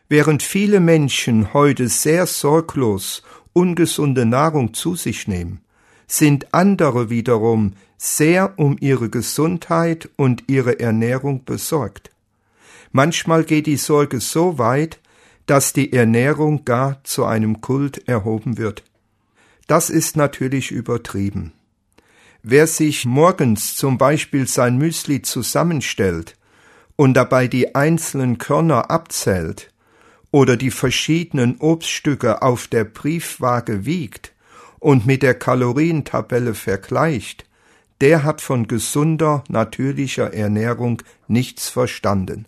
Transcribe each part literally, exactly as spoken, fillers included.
Während viele Menschen heute sehr sorglos ungesunde Nahrung zu sich nehmen, sind andere wiederum sehr um ihre Gesundheit und ihre Ernährung besorgt. Manchmal geht die Sorge so weit, dass die Ernährung gar zu einem Kult erhoben wird. Das ist natürlich übertrieben. Wer sich morgens zum Beispiel sein Müsli zusammenstellt und dabei die einzelnen Körner abzählt oder die verschiedenen Obststücke auf der Briefwaage wiegt und mit der Kalorientabelle vergleicht, der hat von gesunder, natürlicher Ernährung nichts verstanden.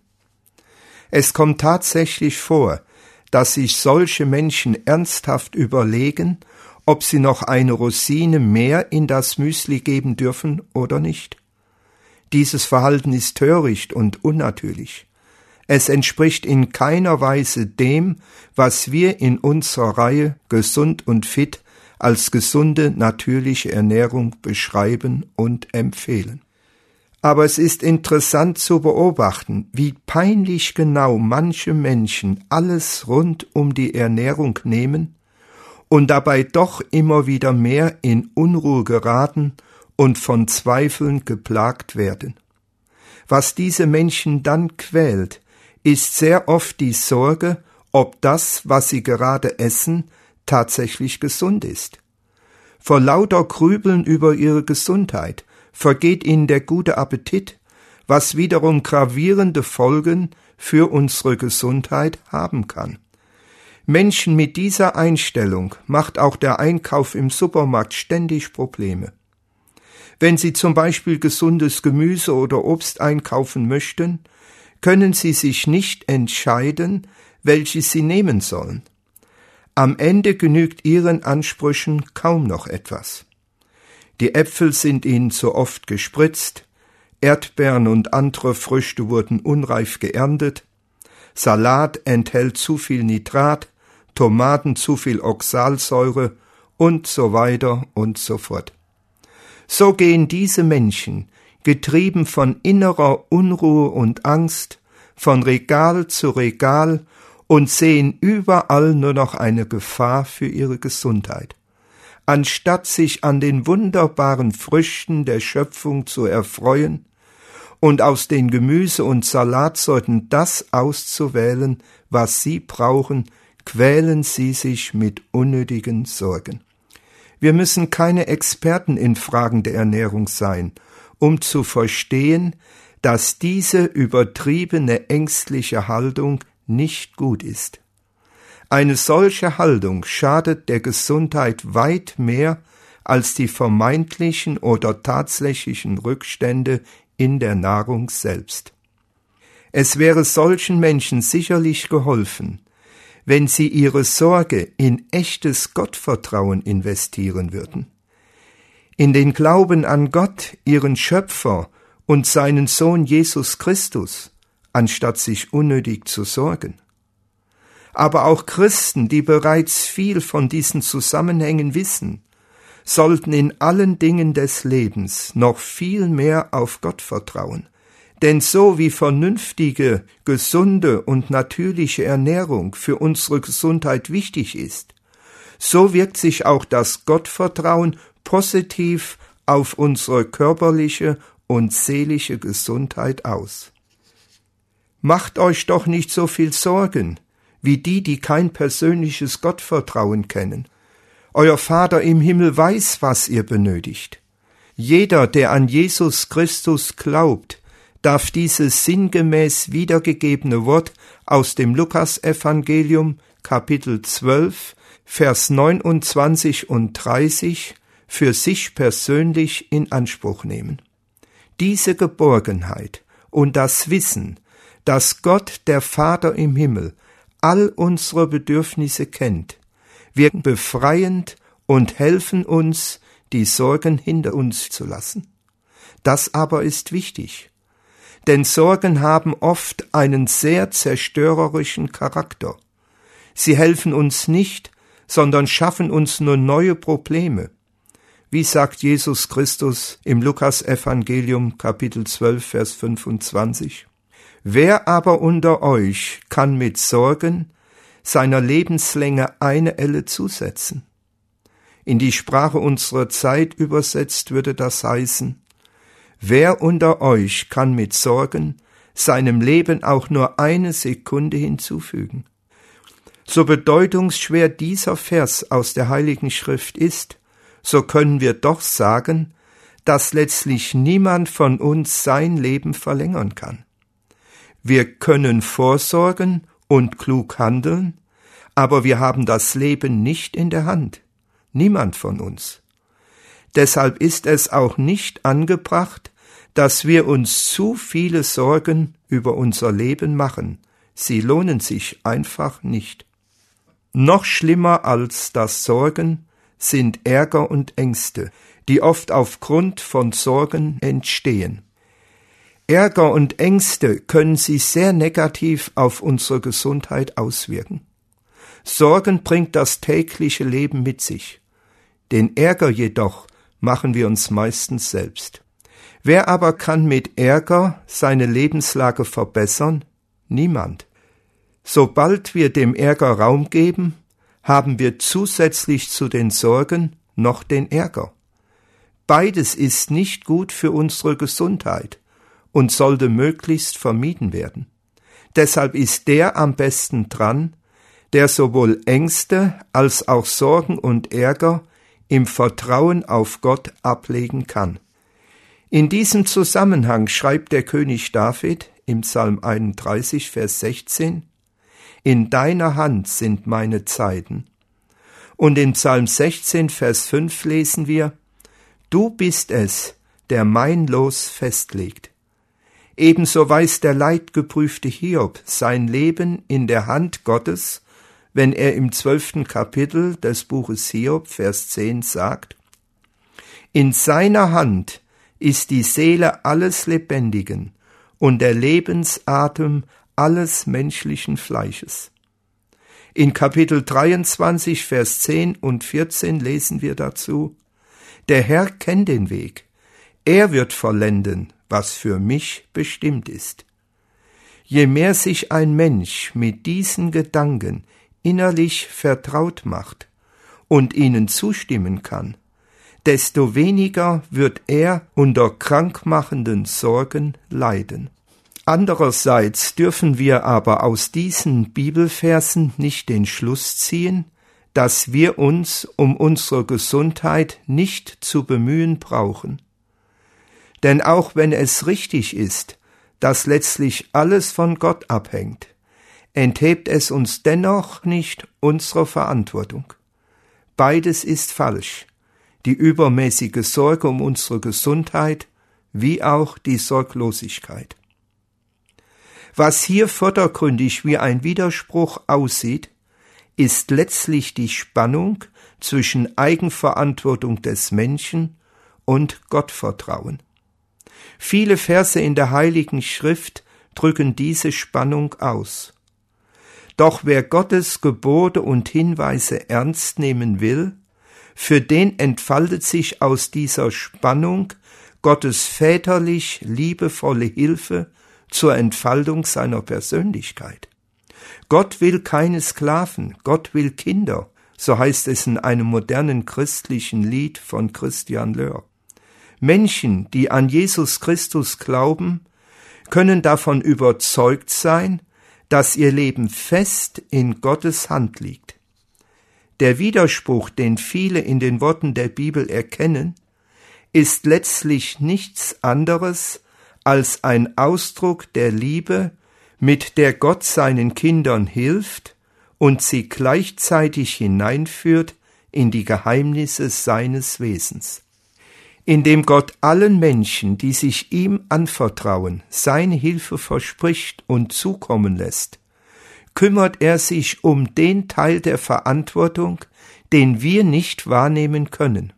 Es kommt tatsächlich vor, dass sich solche Menschen ernsthaft überlegen, ob sie noch eine Rosine mehr in das Müsli geben dürfen oder nicht. Dieses Verhalten ist töricht und unnatürlich. Es entspricht in keiner Weise dem, was wir in unserer Reihe Gesund und Fit als gesunde, natürliche Ernährung beschreiben und empfehlen. Aber es ist interessant zu beobachten, wie peinlich genau manche Menschen alles rund um die Ernährung nehmen und dabei doch immer wieder mehr in Unruhe geraten und von Zweifeln geplagt werden. Was diese Menschen dann quält, ist sehr oft die Sorge, ob das, was sie gerade essen, tatsächlich gesund ist. Vor lauter Grübeln über ihre Gesundheit vergeht ihnen der gute Appetit, was wiederum gravierende Folgen für unsere Gesundheit haben kann. Menschen mit dieser Einstellung macht auch der Einkauf im Supermarkt ständig Probleme. Wenn Sie zum Beispiel gesundes Gemüse oder Obst einkaufen möchten, können Sie sich nicht entscheiden, welches Sie nehmen sollen. Am Ende genügt Ihren Ansprüchen kaum noch etwas. Die Äpfel sind Ihnen zu oft gespritzt, Erdbeeren und andere Früchte wurden unreif geerntet, Salat enthält zu viel Nitrat, Tomaten zu viel Oxalsäure und so weiter und so fort. So gehen diese Menschen, getrieben von innerer Unruhe und Angst, von Regal zu Regal und sehen überall nur noch eine Gefahr für ihre Gesundheit. Anstatt sich an den wunderbaren Früchten der Schöpfung zu erfreuen und aus den Gemüse- und Salatsorten das auszuwählen, was sie brauchen, quälen sie sich mit unnötigen Sorgen. Wir müssen keine Experten in Fragen der Ernährung sein, um zu verstehen, dass diese übertriebene ängstliche Haltung nicht gut ist. Eine solche Haltung schadet der Gesundheit weit mehr als die vermeintlichen oder tatsächlichen Rückstände in der Nahrung selbst. Es wäre solchen Menschen sicherlich geholfen, wenn sie ihre Sorge in echtes Gottvertrauen investieren würden, in den Glauben an Gott, ihren Schöpfer und seinen Sohn Jesus Christus, anstatt sich unnötig zu sorgen. Aber auch Christen, die bereits viel von diesen Zusammenhängen wissen, sollten in allen Dingen des Lebens noch viel mehr auf Gott vertrauen. Denn so wie vernünftige, gesunde und natürliche Ernährung für unsere Gesundheit wichtig ist, so wirkt sich auch das Gottvertrauen positiv auf unsere körperliche und seelische Gesundheit aus. Macht euch doch nicht so viel Sorgen, wie die, die kein persönliches Gottvertrauen kennen. Euer Vater im Himmel weiß, was ihr benötigt. Jeder, der an Jesus Christus glaubt, darf dieses sinngemäß wiedergegebene Wort aus dem Lukasevangelium, Kapitel zwölf, Vers neunundzwanzig und dreißig, für sich persönlich in Anspruch nehmen. Diese Geborgenheit und das Wissen, dass Gott, der Vater im Himmel, all unsere Bedürfnisse kennt, wirken befreiend und helfen uns, die Sorgen hinter uns zu lassen. Das aber ist wichtig, denn Sorgen haben oft einen sehr zerstörerischen Charakter. Sie helfen uns nicht, sondern schaffen uns nur neue Probleme. Wie sagt Jesus Christus im Lukasevangelium Kapitel zwölf, Vers fünfundzwanzig? Wer aber unter euch kann mit Sorgen seiner Lebenslänge eine Elle zusetzen? In die Sprache unserer Zeit übersetzt würde das heißen: Wer unter euch kann mit Sorgen seinem Leben auch nur eine Sekunde hinzufügen? So bedeutungsschwer dieser Vers aus der Heiligen Schrift ist, so können wir doch sagen, dass letztlich niemand von uns sein Leben verlängern kann. Wir können vorsorgen und klug handeln, aber wir haben das Leben nicht in der Hand. Niemand von uns. Deshalb ist es auch nicht angebracht, dass wir uns zu viele Sorgen über unser Leben machen. Sie lohnen sich einfach nicht. Noch schlimmer als das Sorgen sind Ärger und Ängste, die oft aufgrund von Sorgen entstehen. Ärger und Ängste können sich sehr negativ auf unsere Gesundheit auswirken. Sorgen bringt das tägliche Leben mit sich. Den Ärger jedoch machen wir uns meistens selbst. Wer aber kann mit Ärger seine Lebenslage verbessern? Niemand. Sobald wir dem Ärger Raum geben, haben wir zusätzlich zu den Sorgen noch den Ärger. Beides ist nicht gut für unsere Gesundheit und sollte möglichst vermieden werden. Deshalb ist der am besten dran, der sowohl Ängste als auch Sorgen und Ärger im Vertrauen auf Gott ablegen kann. In diesem Zusammenhang schreibt der König David im Psalm einunddreißig, Vers sechzehn: In deiner Hand sind meine Zeiten. Und in Psalm sechzehn, Vers fünf lesen wir: Du bist es, der mein Los festlegt. Ebenso weiß der leidgeprüfte Hiob sein Leben in der Hand Gottes, wenn er im zwölften Kapitel des Buches Hiob, Vers zehn sagt: In seiner Hand ist die Seele alles Lebendigen und der Lebensatem alles menschlichen Fleisches. In Kapitel dreiundzwanzig, Vers zehn und vierzehn lesen wir dazu: Der Herr kennt den Weg, er wird vollenden, was für mich bestimmt ist. Je mehr sich ein Mensch mit diesen Gedanken innerlich vertraut macht und ihnen zustimmen kann, desto weniger wird er unter krankmachenden Sorgen leiden. Andererseits dürfen wir aber aus diesen Bibelversen nicht den Schluss ziehen, dass wir uns um unsere Gesundheit nicht zu bemühen brauchen. Denn auch wenn es richtig ist, dass letztlich alles von Gott abhängt, enthebt es uns dennoch nicht unserer Verantwortung. Beides ist falsch, die übermäßige Sorge um unsere Gesundheit wie auch die Sorglosigkeit. Was hier vordergründig wie ein Widerspruch aussieht, ist letztlich die Spannung zwischen Eigenverantwortung des Menschen und Gottvertrauen. Viele Verse in der Heiligen Schrift drücken diese Spannung aus. Doch wer Gottes Gebote und Hinweise ernst nehmen will, für den entfaltet sich aus dieser Spannung Gottes väterlich liebevolle Hilfe zur Entfaltung seiner Persönlichkeit. Gott will keine Sklaven, Gott will Kinder, so heißt es in einem modernen christlichen Lied von Christian Löhr. Menschen, die an Jesus Christus glauben, können davon überzeugt sein, dass ihr Leben fest in Gottes Hand liegt. Der Widerspruch, den viele in den Worten der Bibel erkennen, ist letztlich nichts anderes als ein Ausdruck der Liebe, mit der Gott seinen Kindern hilft und sie gleichzeitig hineinführt in die Geheimnisse seines Wesens. Indem Gott allen Menschen, die sich ihm anvertrauen, seine Hilfe verspricht und zukommen lässt, kümmert er sich um den Teil der Verantwortung, den wir nicht wahrnehmen können.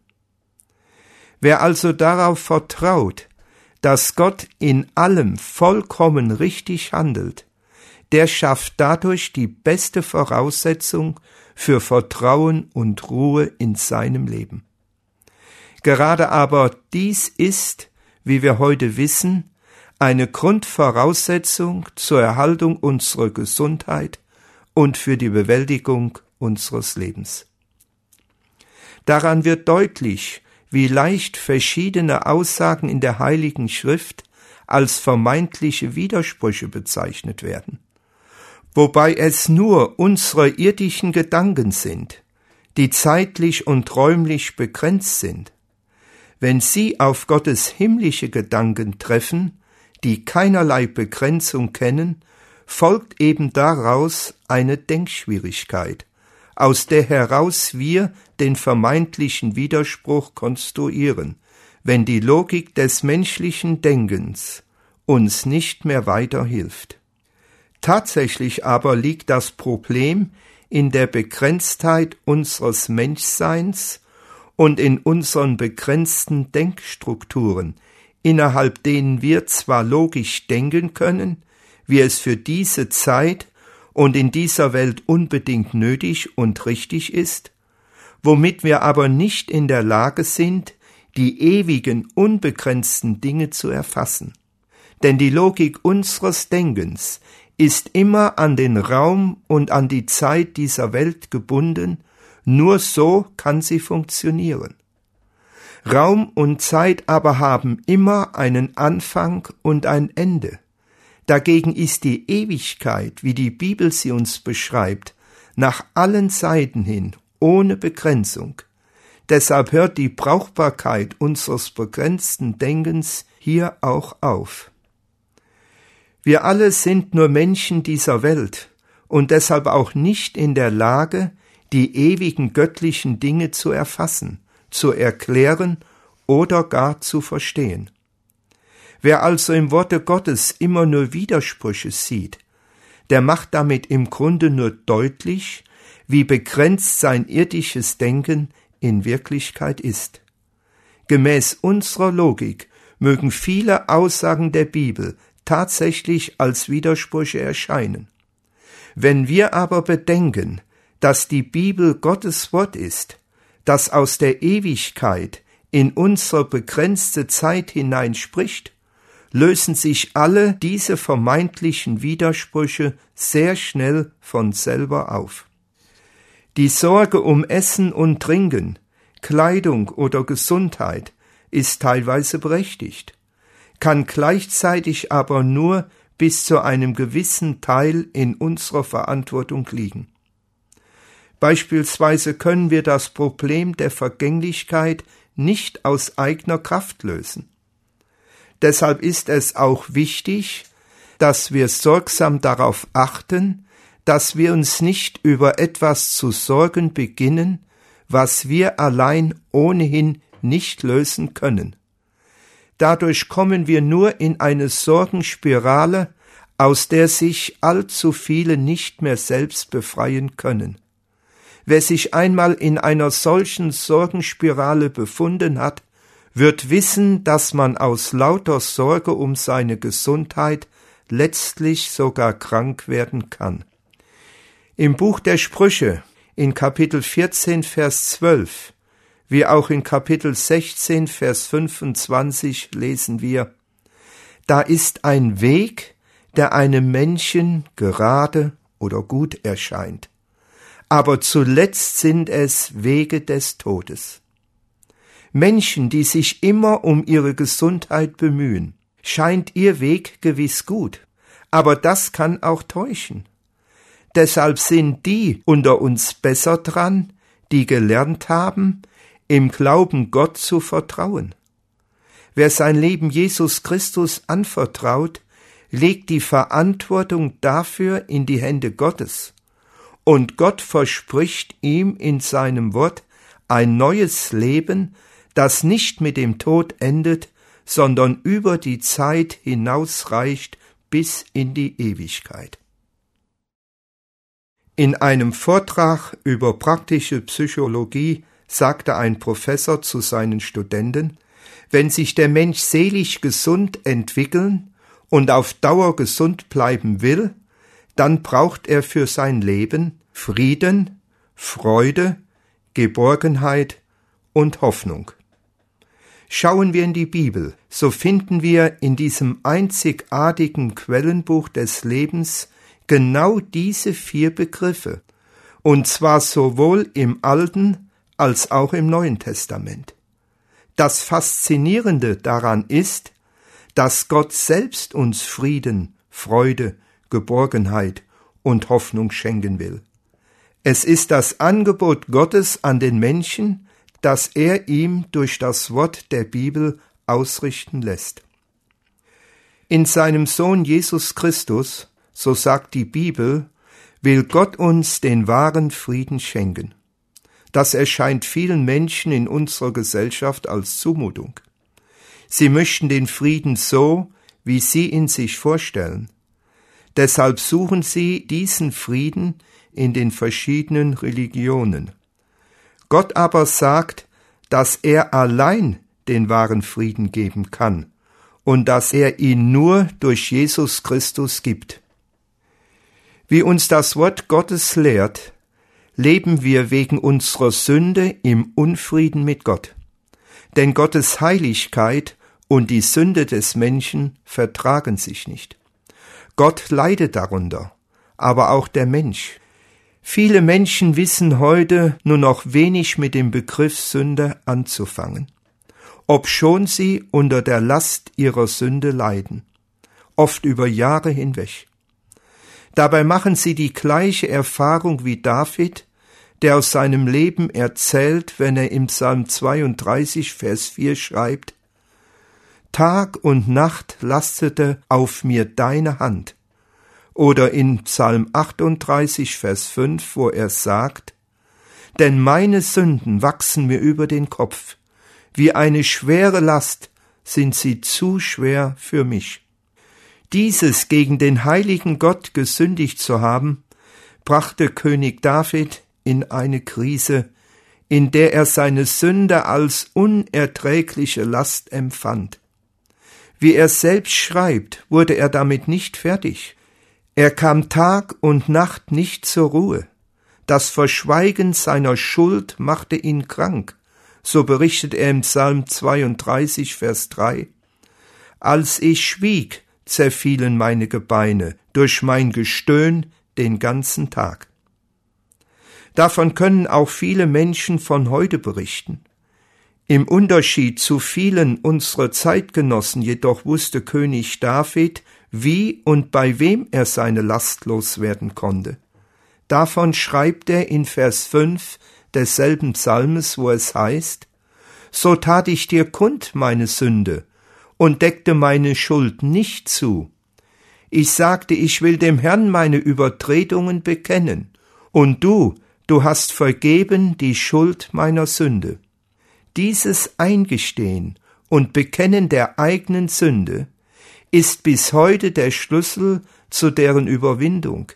Wer also darauf vertraut, dass Gott in allem vollkommen richtig handelt, der schafft dadurch die beste Voraussetzung für Vertrauen und Ruhe in seinem Leben. Gerade aber dies ist, wie wir heute wissen, eine Grundvoraussetzung zur Erhaltung unserer Gesundheit und für die Bewältigung unseres Lebens. Daran wird deutlich, wie leicht verschiedene Aussagen in der Heiligen Schrift als vermeintliche Widersprüche bezeichnet werden, wobei es nur unsere irdischen Gedanken sind, die zeitlich und räumlich begrenzt sind. Wenn sie auf Gottes himmlische Gedanken treffen, die keinerlei Begrenzung kennen, folgt eben daraus eine Denkschwierigkeit, aus der heraus wir den vermeintlichen Widerspruch konstruieren, wenn die Logik des menschlichen Denkens uns nicht mehr weiterhilft. Tatsächlich aber liegt das Problem in der Begrenztheit unseres Menschseins und in unseren begrenzten Denkstrukturen, innerhalb denen wir zwar logisch denken können, wie es für diese Zeit und in dieser Welt unbedingt nötig und richtig ist, womit wir aber nicht in der Lage sind, die ewigen, unbegrenzten Dinge zu erfassen. Denn die Logik unseres Denkens ist immer an den Raum und an die Zeit dieser Welt gebunden, nur so kann sie funktionieren. Raum und Zeit aber haben immer einen Anfang und ein Ende. Dagegen ist die Ewigkeit, wie die Bibel sie uns beschreibt, nach allen Seiten hin ohne Begrenzung. Deshalb hört die Brauchbarkeit unseres begrenzten Denkens hier auch auf. Wir alle sind nur Menschen dieser Welt und deshalb auch nicht in der Lage, die ewigen göttlichen Dinge zu erfassen, zu erklären oder gar zu verstehen. Wer also im Worte Gottes immer nur Widersprüche sieht, der macht damit im Grunde nur deutlich, wie begrenzt sein irdisches Denken in Wirklichkeit ist. Gemäß unserer Logik mögen viele Aussagen der Bibel tatsächlich als Widersprüche erscheinen. Wenn wir aber bedenken, dass die Bibel Gottes Wort ist, das aus der Ewigkeit in unsere begrenzte Zeit hinein spricht, lösen sich alle diese vermeintlichen Widersprüche sehr schnell von selber auf. Die Sorge um Essen und Trinken, Kleidung oder Gesundheit ist teilweise berechtigt, kann gleichzeitig aber nur bis zu einem gewissen Teil in unserer Verantwortung liegen. Beispielsweise können wir das Problem der Vergänglichkeit nicht aus eigener Kraft lösen. Deshalb ist es auch wichtig, dass wir sorgsam darauf achten, dass wir uns nicht über etwas zu sorgen beginnen, was wir allein ohnehin nicht lösen können. Dadurch kommen wir nur in eine Sorgenspirale, aus der sich allzu viele nicht mehr selbst befreien können. Wer sich einmal in einer solchen Sorgenspirale befunden hat, wird wissen, dass man aus lauter Sorge um seine Gesundheit letztlich sogar krank werden kann. Im Buch der Sprüche, in Kapitel vierzehn, Vers zwölf, wie auch in Kapitel sechzehn, Vers fünfundzwanzig lesen wir: Da ist ein Weg, der einem Menschen gerade oder gut erscheint, aber zuletzt sind es Wege des Todes. Menschen, die sich immer um ihre Gesundheit bemühen, scheint ihr Weg gewiss gut, aber das kann auch täuschen. Deshalb sind die unter uns besser dran, die gelernt haben, im Glauben Gott zu vertrauen. Wer sein Leben Jesus Christus anvertraut, legt die Verantwortung dafür in die Hände Gottes, und Gott verspricht ihm in seinem Wort ein neues Leben, das nicht mit dem Tod endet, sondern über die Zeit hinausreicht bis in die Ewigkeit. In einem Vortrag über praktische Psychologie sagte ein Professor zu seinen Studenten: Wenn sich der Mensch seelisch gesund entwickeln und auf Dauer gesund bleiben will, dann braucht er für sein Leben Frieden, Freude, Geborgenheit und Hoffnung. Schauen wir in die Bibel, so finden wir in diesem einzigartigen Quellenbuch des Lebens genau diese vier Begriffe, und zwar sowohl im Alten als auch im Neuen Testament. Das Faszinierende daran ist, dass Gott selbst uns Frieden, Freude, Geborgenheit und Hoffnung schenken will. Es ist das Angebot Gottes an den Menschen, das er ihm durch das Wort der Bibel ausrichten lässt. In seinem Sohn Jesus Christus, so sagt die Bibel, will Gott uns den wahren Frieden schenken. Das erscheint vielen Menschen in unserer Gesellschaft als Zumutung. Sie möchten den Frieden so, wie sie ihn sich vorstellen. Deshalb suchen sie diesen Frieden in den verschiedenen Religionen. Gott aber sagt, dass er allein den wahren Frieden geben kann und dass er ihn nur durch Jesus Christus gibt. Wie uns das Wort Gottes lehrt, leben wir wegen unserer Sünde im Unfrieden mit Gott. Denn Gottes Heiligkeit und die Sünde des Menschen vertragen sich nicht. Gott leidet darunter, aber auch der Mensch. Viele Menschen wissen heute nur noch wenig mit dem Begriff Sünde anzufangen, obschon sie unter der Last ihrer Sünde leiden, oft über Jahre hinweg. Dabei machen sie die gleiche Erfahrung wie David, der aus seinem Leben erzählt, wenn er im Psalm zweiunddreißig, Vers vier schreibt: Tag und Nacht lastete auf mir deine Hand. Oder in Psalm achtunddreißig, Vers fünf, wo er sagt: Denn meine Sünden wachsen mir über den Kopf, wie eine schwere Last sind sie zu schwer für mich. Dieses gegen den heiligen Gott gesündigt zu haben, brachte König David in eine Krise, in der er seine Sünde als unerträgliche Last empfand. Wie er selbst schreibt, wurde er damit nicht fertig. Er kam Tag und Nacht nicht zur Ruhe. Das Verschweigen seiner Schuld machte ihn krank. So berichtet er im Psalm zweiunddreißig, Vers drei. Als ich schwieg, zerfielen meine Gebeine durch mein Gestöhn den ganzen Tag. Davon können auch viele Menschen von heute berichten. Im Unterschied zu vielen unserer Zeitgenossen jedoch wusste König David, wie und bei wem er seine Last loswerden konnte. Davon schreibt er in Vers fünf desselben Psalmes, wo es heißt: So tat ich dir kund meine Sünde und deckte meine Schuld nicht zu. Ich sagte, ich will dem Herrn meine Übertretungen bekennen, und du, du hast vergeben die Schuld meiner Sünde. Dieses Eingestehen und Bekennen der eigenen Sünde ist bis heute der Schlüssel zu deren Überwindung.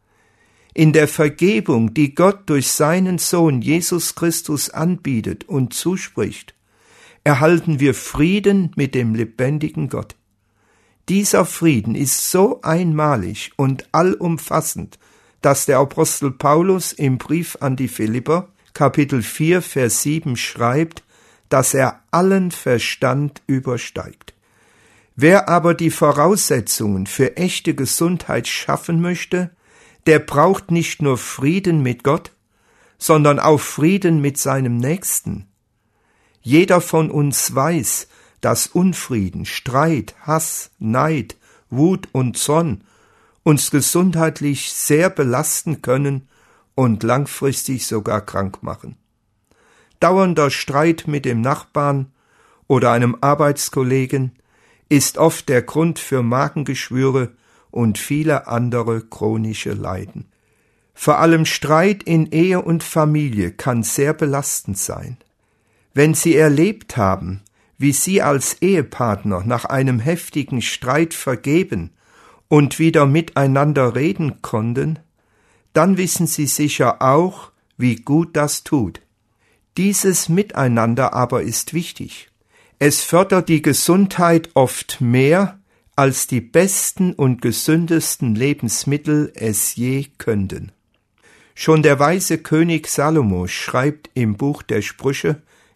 In der Vergebung, die Gott durch seinen Sohn Jesus Christus anbietet und zuspricht, erhalten wir Frieden mit dem lebendigen Gott. Dieser Frieden ist so einmalig und allumfassend, dass der Apostel Paulus im Brief an die Philipper, Kapitel vier, Vers sieben schreibt, dass er allen Verstand übersteigt. Wer aber die Voraussetzungen für echte Gesundheit schaffen möchte, der braucht nicht nur Frieden mit Gott, sondern auch Frieden mit seinem Nächsten. Jeder von uns weiß, dass Unfrieden, Streit, Hass, Neid, Wut und Zorn uns gesundheitlich sehr belasten können und langfristig sogar krank machen. Dauernder Streit mit dem Nachbarn oder einem Arbeitskollegen ist oft der Grund für Magengeschwüre und viele andere chronische Leiden. Vor allem Streit in Ehe und Familie kann sehr belastend sein. Wenn Sie erlebt haben, wie Sie als Ehepartner nach einem heftigen Streit vergeben und wieder miteinander reden konnten, dann wissen Sie sicher auch, wie gut das tut. Dieses Miteinander aber ist wichtig. Es fördert die Gesundheit oft mehr, als die besten und gesündesten Lebensmittel es je könnten. Schon der weise König Salomo schreibt im Buch der Sprüche,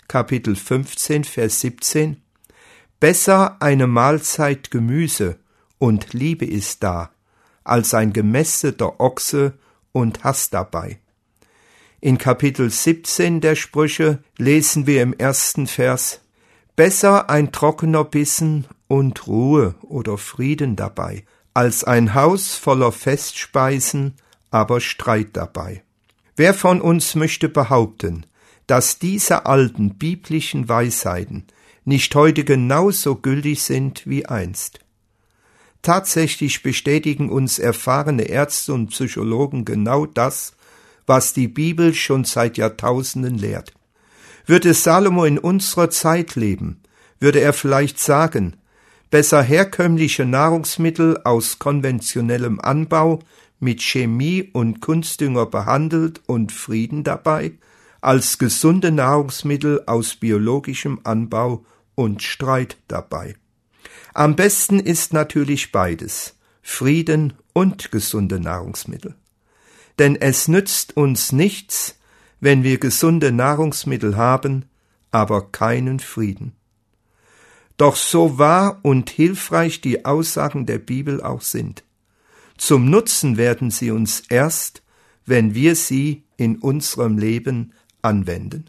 Kapitel fünfzehn, Vers siebzehn: Besser eine Mahlzeit Gemüse und Liebe ist da, als ein gemästeter Ochse und Hass dabei. In Kapitel siebzehn der Sprüche lesen wir im ersten Vers: Besser ein trockener Bissen und Ruhe oder Frieden dabei, als ein Haus voller Festspeisen, aber Streit dabei. Wer von uns möchte behaupten, dass diese alten biblischen Weisheiten nicht heute genauso gültig sind wie einst? Tatsächlich bestätigen uns erfahrene Ärzte und Psychologen genau das, was die Bibel schon seit Jahrtausenden lehrt. Würde Salomo in unserer Zeit leben, würde er vielleicht sagen: Besser herkömmliche Nahrungsmittel aus konventionellem Anbau mit Chemie und Kunstdünger behandelt und Frieden dabei, als gesunde Nahrungsmittel aus biologischem Anbau und Streit dabei. Am besten ist natürlich beides, Frieden und gesunde Nahrungsmittel. Denn es nützt uns nichts, wenn wir gesunde Nahrungsmittel haben, aber keinen Frieden. Doch so wahr und hilfreich die Aussagen der Bibel auch sind, zum Nutzen werden sie uns erst, wenn wir sie in unserem Leben anwenden.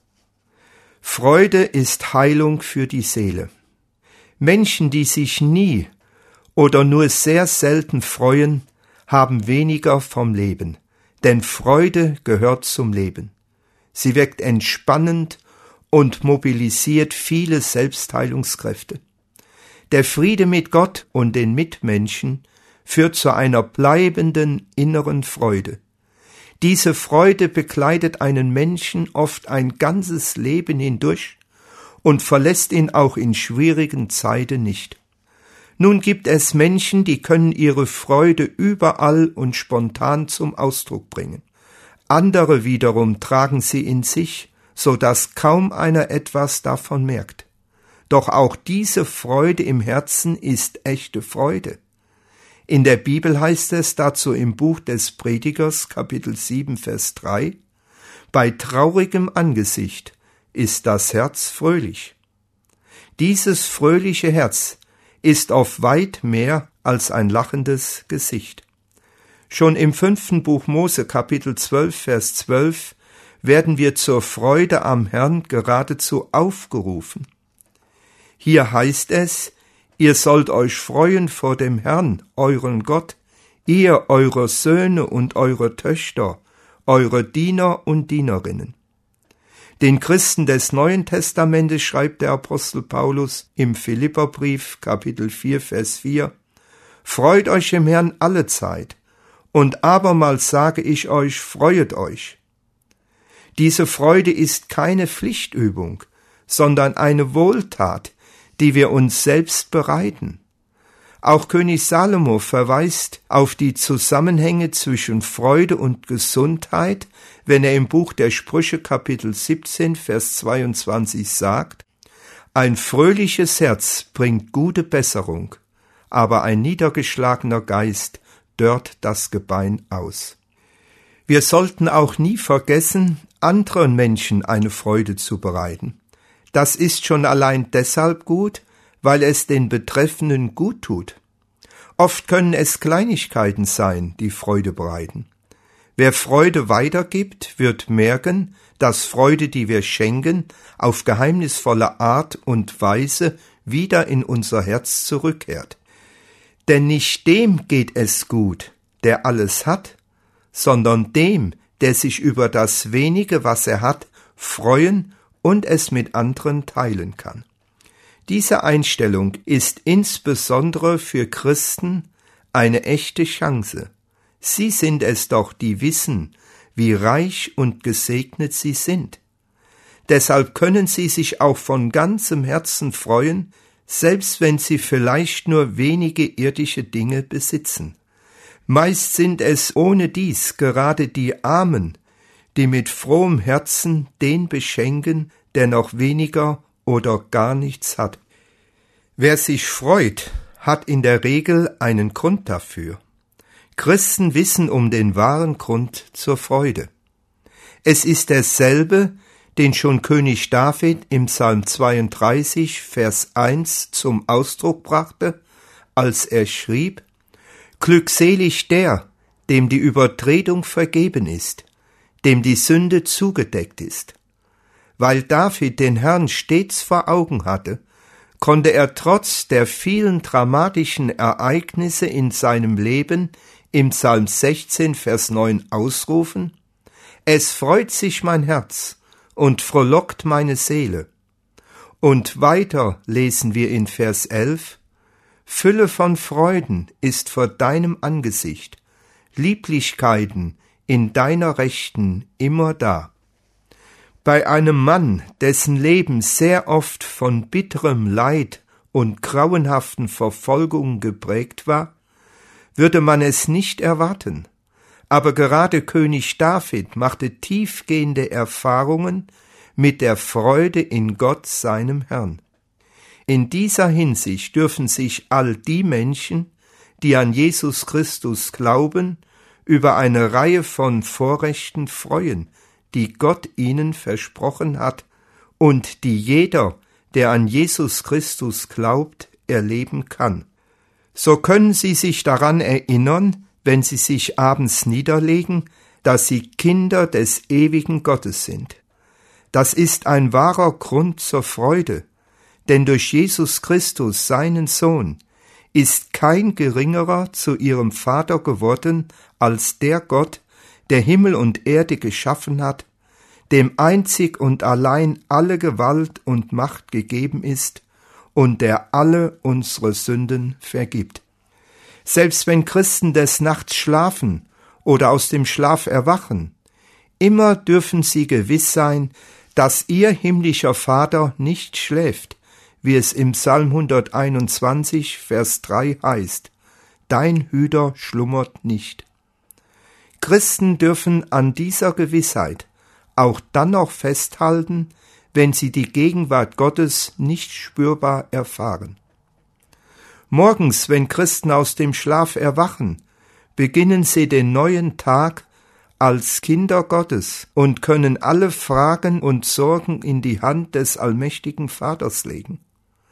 Freude ist Heilung für die Seele. Menschen, die sich nie oder nur sehr selten freuen, haben weniger vom Leben, denn Freude gehört zum Leben. Sie wirkt entspannend und mobilisiert viele Selbstheilungskräfte. Der Friede mit Gott und den Mitmenschen führt zu einer bleibenden inneren Freude. Diese Freude begleitet einen Menschen oft ein ganzes Leben hindurch und verlässt ihn auch in schwierigen Zeiten nicht. Nun gibt es Menschen, die können ihre Freude überall und spontan zum Ausdruck bringen. Andere wiederum tragen sie in sich, so dass kaum einer etwas davon merkt. Doch auch diese Freude im Herzen ist echte Freude. In der Bibel heißt es dazu im Buch des Predigers, Kapitel sieben, Vers drei: Bei traurigem Angesicht ist das Herz fröhlich. Dieses fröhliche Herz ist oft weit mehr als ein lachendes Gesicht. Schon im fünften Buch Mose, Kapitel zwölf, Vers zwölf, werden wir zur Freude am Herrn geradezu aufgerufen. Hier heißt es: Ihr sollt euch freuen vor dem Herrn, euren Gott, ihr, eure Söhne und eure Töchter, eure Diener und Dienerinnen. Den Christen des Neuen Testamentes schreibt der Apostel Paulus im Philipperbrief, Kapitel vier, Vers vier: Freut euch im Herrn allezeit, und abermals sage ich euch, freuet euch. Diese Freude ist keine Pflichtübung, sondern eine Wohltat, die wir uns selbst bereiten. Auch König Salomo verweist auf die Zusammenhänge zwischen Freude und Gesundheit, wenn er im Buch der Sprüche Kapitel siebzehn, Vers zweiundzwanzig sagt: Ein fröhliches Herz bringt gute Besserung, aber ein niedergeschlagener Geist dörrt das Gebein aus. Wir sollten auch nie vergessen, anderen Menschen eine Freude zu bereiten. Das ist schon allein deshalb gut, weil es den Betreffenden gut tut. Oft können es Kleinigkeiten sein, die Freude bereiten. Wer Freude weitergibt, wird merken, dass Freude, die wir schenken, auf geheimnisvolle Art und Weise wieder in unser Herz zurückkehrt. Denn nicht dem geht es gut, der alles hat, sondern dem, der sich über das wenige, was er hat, freuen und es mit anderen teilen kann. Diese Einstellung ist insbesondere für Christen eine echte Chance. Sie sind es doch, die wissen, wie reich und gesegnet sie sind. Deshalb können sie sich auch von ganzem Herzen freuen, selbst wenn sie vielleicht nur wenige irdische Dinge besitzen. Meist sind es ohne dies gerade die Armen, die mit frohem Herzen den beschenken, der noch weniger oder gar nichts hat. Wer sich freut, hat in der Regel einen Grund dafür. Christen wissen um den wahren Grund zur Freude. Es ist derselbe, den schon König David im Psalm zweiunddreißig, Vers eins zum Ausdruck brachte, als er schrieb: Glückselig der, dem die Übertretung vergeben ist, dem die Sünde zugedeckt ist. Weil David den Herrn stets vor Augen hatte, konnte er trotz der vielen dramatischen Ereignisse in seinem Leben im Psalm sechzehn, Vers neun ausrufen: Es freut sich mein Herz und frohlockt meine Seele. Und weiter lesen wir in Vers elf: Fülle von Freuden ist vor deinem Angesicht, Lieblichkeiten in deiner Rechten immer da. Bei einem Mann, dessen Leben sehr oft von bitterem Leid und grauenhaften Verfolgungen geprägt war, würde man es nicht erwarten. Aber gerade König David machte tiefgehende Erfahrungen mit der Freude in Gott, seinem Herrn. In dieser Hinsicht dürfen sich all die Menschen, die an Jesus Christus glauben, über eine Reihe von Vorrechten freuen, die Gott ihnen versprochen hat und die jeder, der an Jesus Christus glaubt, erleben kann. So können sie sich daran erinnern, wenn sie sich abends niederlegen, dass sie Kinder des ewigen Gottes sind. Das ist ein wahrer Grund zur Freude, denn durch Jesus Christus, seinen Sohn, ist kein Geringerer zu ihrem Vater geworden als der Gott, der Himmel und Erde geschaffen hat, dem einzig und allein alle Gewalt und Macht gegeben ist und der alle unsere Sünden vergibt. Selbst wenn Christen des Nachts schlafen oder aus dem Schlaf erwachen, immer dürfen sie gewiss sein, dass ihr himmlischer Vater nicht schläft, wie es im Psalm hunderteinundzwanzig, Vers drei heißt: Dein Hüter schlummert nicht. Christen dürfen an dieser Gewissheit auch dann noch festhalten, wenn sie die Gegenwart Gottes nicht spürbar erfahren. Morgens, wenn Christen aus dem Schlaf erwachen, beginnen sie den neuen Tag als Kinder Gottes und können alle Fragen und Sorgen in die Hand des allmächtigen Vaters legen.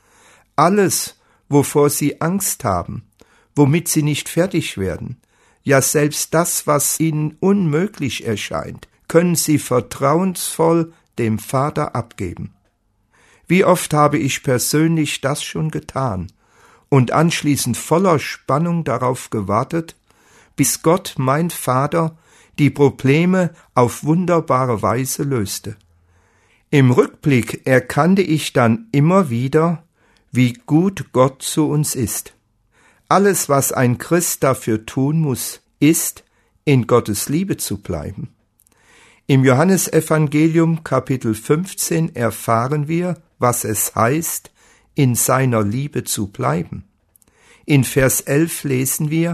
Alles, wovor sie Angst haben, womit sie nicht fertig werden, ja selbst das, was ihnen unmöglich erscheint, können sie vertrauensvoll dem Vater abgeben. Wie oft habe ich persönlich das schon getan und anschließend voller Spannung darauf gewartet, bis Gott, mein Vater, die Probleme auf wunderbare Weise löste. Im Rückblick erkannte ich dann immer wieder, wie gut Gott zu uns ist. Alles, was ein Christ dafür tun muss, ist, in Gottes Liebe zu bleiben. Im Johannesevangelium Kapitel fünfzehn erfahren wir, was es heißt, in seiner Liebe zu bleiben. In Vers elf lesen wir: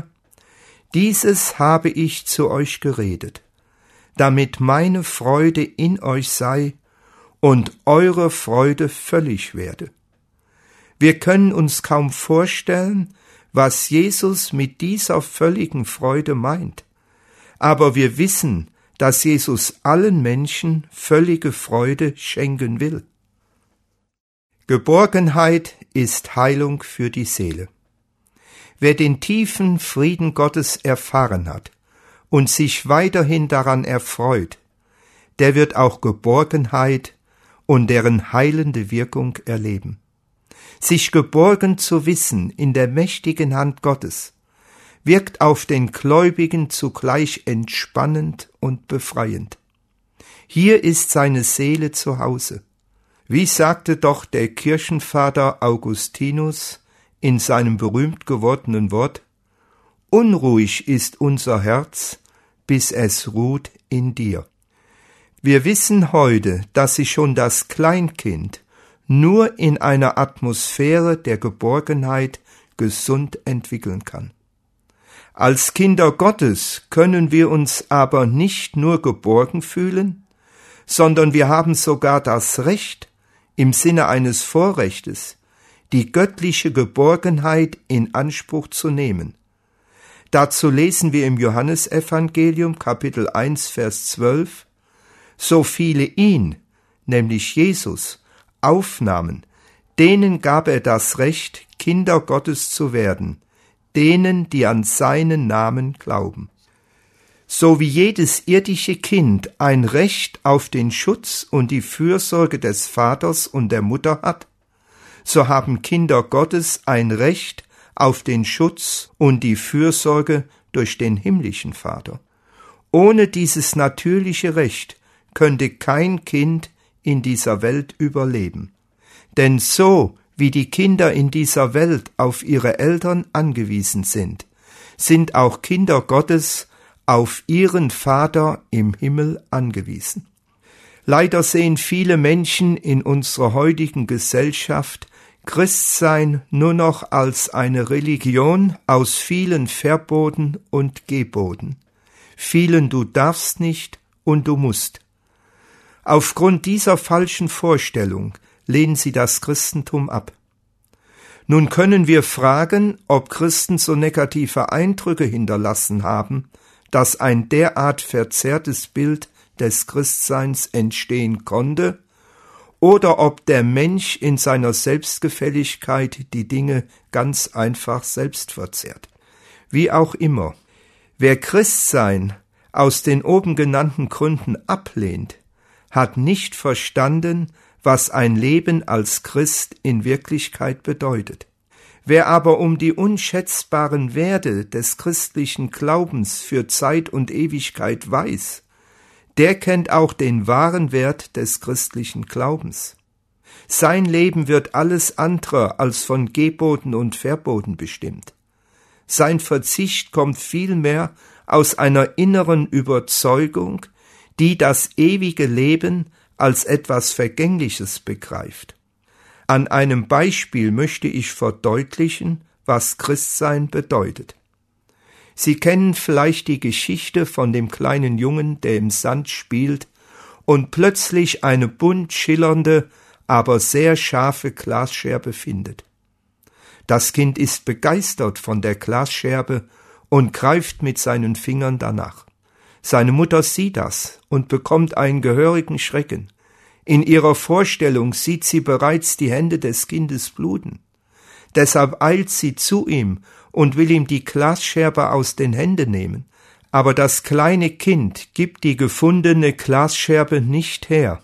Dieses habe ich zu euch geredet, damit meine Freude in euch sei und eure Freude völlig werde. Wir können uns kaum vorstellen, was Jesus mit dieser völligen Freude meint, aber wir wissen, dass Jesus allen Menschen völlige Freude schenken will. Geborgenheit ist Heilung für die Seele. Wer den tiefen Frieden Gottes erfahren hat und sich weiterhin daran erfreut, der wird auch Geborgenheit und deren heilende Wirkung erleben. Sich geborgen zu wissen in der mächtigen Hand Gottes wirkt auf den Gläubigen zugleich entspannend und befreiend. Hier ist seine Seele zu Hause. Wie sagte doch der Kirchenvater Augustinus in seinem berühmt gewordenen Wort: Unruhig ist unser Herz, bis es ruht in dir. Wir wissen heute, dass sich schon das Kleinkind nur in einer Atmosphäre der Geborgenheit gesund entwickeln kann. Als Kinder Gottes können wir uns aber nicht nur geborgen fühlen, sondern wir haben sogar das Recht, im Sinne eines Vorrechtes, die göttliche Geborgenheit in Anspruch zu nehmen. Dazu lesen wir im Johannesevangelium Kapitel eins, Vers zwölf: So viele ihn, nämlich Jesus, aufnahmen, denen gab er das Recht, Kinder Gottes zu werden, denen, die an seinen Namen glauben. So wie jedes irdische Kind ein Recht auf den Schutz und die Fürsorge des Vaters und der Mutter hat, so haben Kinder Gottes ein Recht auf den Schutz und die Fürsorge durch den himmlischen Vater. Ohne dieses natürliche Recht könnte kein Kind in dieser Welt überleben. Denn so wie die Kinder in dieser Welt auf ihre Eltern angewiesen sind, sind auch Kinder Gottes auf ihren Vater im Himmel angewiesen. Leider sehen viele Menschen in unserer heutigen Gesellschaft Christsein nur noch als eine Religion aus vielen Verboten und Geboten. Vielen du darfst nicht und du musst. Aufgrund dieser falschen Vorstellung lehnen sie das Christentum ab. Nun können wir fragen, ob Christen so negative Eindrücke hinterlassen haben, dass ein derart verzerrtes Bild des Christseins entstehen konnte, oder ob der Mensch in seiner Selbstgefälligkeit die Dinge ganz einfach selbst verzerrt. Wie auch immer, wer Christsein aus den oben genannten Gründen ablehnt, hat nicht verstanden, was ein Leben als Christ in Wirklichkeit bedeutet. Wer aber um die unschätzbaren Werte des christlichen Glaubens für Zeit und Ewigkeit weiß, der kennt auch den wahren Wert des christlichen Glaubens. Sein Leben wird alles andere als von Geboten und Verboten bestimmt. Sein Verzicht kommt vielmehr aus einer inneren Überzeugung, die das ewige Leben als etwas Vergängliches begreift. An einem Beispiel möchte ich verdeutlichen, was Christsein bedeutet. Sie kennen vielleicht die Geschichte von dem kleinen Jungen, der im Sand spielt und plötzlich eine bunt schillernde, aber sehr scharfe Glasscherbe findet. Das Kind ist begeistert von der Glasscherbe und greift mit seinen Fingern danach. Seine Mutter sieht das und bekommt einen gehörigen Schrecken. In ihrer Vorstellung sieht sie bereits die Hände des Kindes bluten. Deshalb eilt sie zu ihm und will ihm die Glasscherbe aus den Händen nehmen. Aber das kleine Kind gibt die gefundene Glasscherbe nicht her.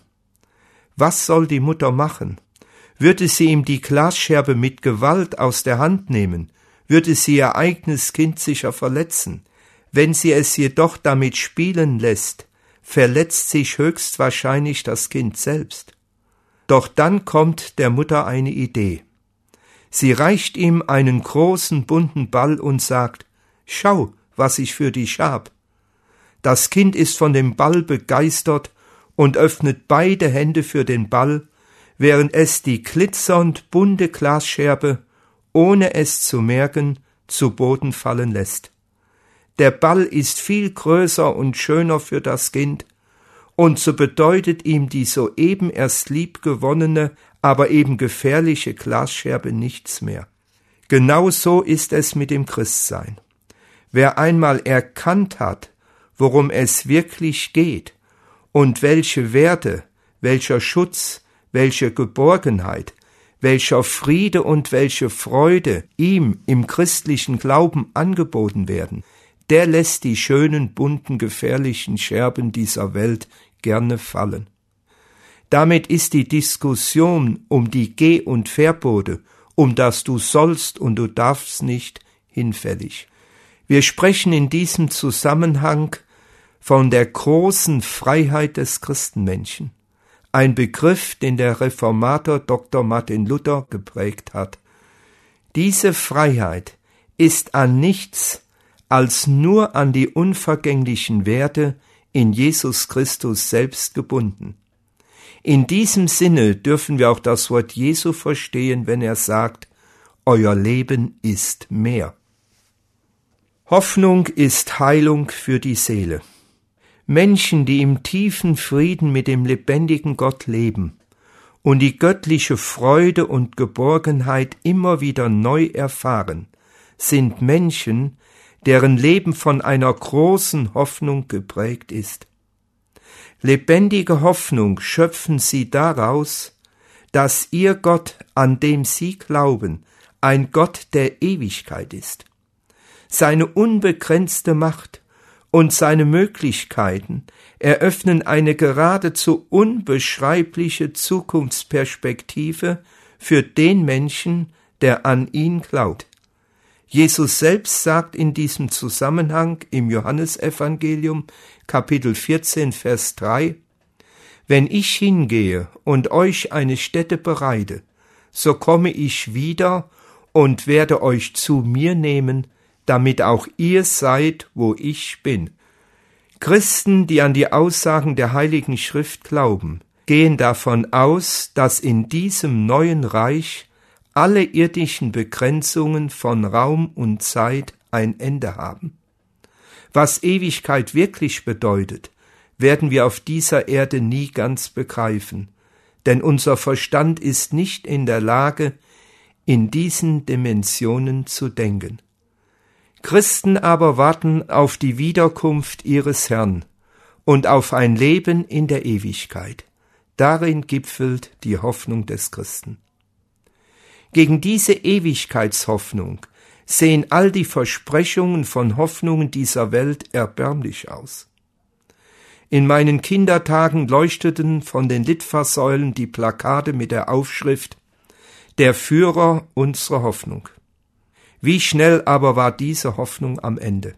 Was soll die Mutter machen? Würde sie ihm die Glasscherbe mit Gewalt aus der Hand nehmen, würde sie ihr eigenes Kind sicher verletzen. Wenn sie es jedoch damit spielen lässt, verletzt sich höchstwahrscheinlich das Kind selbst. Doch dann kommt der Mutter eine Idee. Sie reicht ihm einen großen bunten Ball und sagt: »Schau, was ich für dich hab.« Das Kind ist von dem Ball begeistert und öffnet beide Hände für den Ball, während es die glitzernd bunte Glasscherbe, ohne es zu merken, zu Boden fallen lässt. Der Ball ist viel größer und schöner für das Kind, und so bedeutet ihm die soeben erst liebgewonnene, aber eben gefährliche Glasscherbe nichts mehr. Genauso ist es mit dem Christsein. Wer einmal erkannt hat, worum es wirklich geht und welche Werte, welcher Schutz, welche Geborgenheit, welcher Friede und welche Freude ihm im christlichen Glauben angeboten werden, der lässt die schönen, bunten, gefährlichen Scherben dieser Welt gerne fallen. Damit ist die Diskussion um die Geh- und Verbote, um das du sollst und du darfst nicht, hinfällig. Wir sprechen in diesem Zusammenhang von der großen Freiheit des Christenmenschen, ein Begriff, den der Reformator Doktor Martin Luther geprägt hat. Diese Freiheit ist an nichts als nur an die unvergänglichen Werte in Jesus Christus selbst gebunden. In diesem Sinne dürfen wir auch das Wort Jesu verstehen, wenn er sagt: Euer Leben ist mehr. Hoffnung ist Heilung für die Seele. Menschen, die im tiefen Frieden mit dem lebendigen Gott leben und die göttliche Freude und Geborgenheit immer wieder neu erfahren, sind Menschen, deren Leben von einer großen Hoffnung geprägt ist. Lebendige Hoffnung schöpfen sie daraus, dass ihr Gott, an dem sie glauben, ein Gott der Ewigkeit ist. Seine unbegrenzte Macht und seine Möglichkeiten eröffnen eine geradezu unbeschreibliche Zukunftsperspektive für den Menschen, der an ihn glaubt. Jesus selbst sagt in diesem Zusammenhang im Johannesevangelium, Kapitel vierzehn, Vers drei, »Wenn ich hingehe und euch eine Stätte bereite, so komme ich wieder und werde euch zu mir nehmen, damit auch ihr seid, wo ich bin.« Christen, die an die Aussagen der Heiligen Schrift glauben, gehen davon aus, dass in diesem neuen Reich alle irdischen Begrenzungen von Raum und Zeit ein Ende haben. Was Ewigkeit wirklich bedeutet, werden wir auf dieser Erde nie ganz begreifen, denn unser Verstand ist nicht in der Lage, in diesen Dimensionen zu denken. Christen aber warten auf die Wiederkunft ihres Herrn und auf ein Leben in der Ewigkeit. Darin gipfelt die Hoffnung des Christen. Gegen diese Ewigkeitshoffnung sehen all die Versprechungen von Hoffnungen dieser Welt erbärmlich aus. In meinen Kindertagen leuchteten von den Litfaßsäulen die Plakate mit der Aufschrift »Der Führer unserer Hoffnung«. Wie schnell aber war diese Hoffnung am Ende.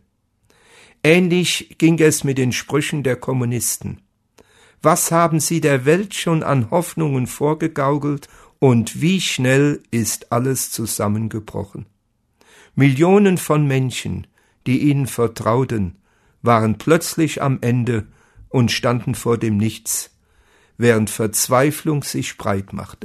Ähnlich ging es mit den Sprüchen der Kommunisten. Was haben sie der Welt schon an Hoffnungen vorgegaukelt und wie schnell ist alles zusammengebrochen. Millionen von Menschen, die ihnen vertrauten, waren plötzlich am Ende und standen vor dem Nichts, während Verzweiflung sich breit machte.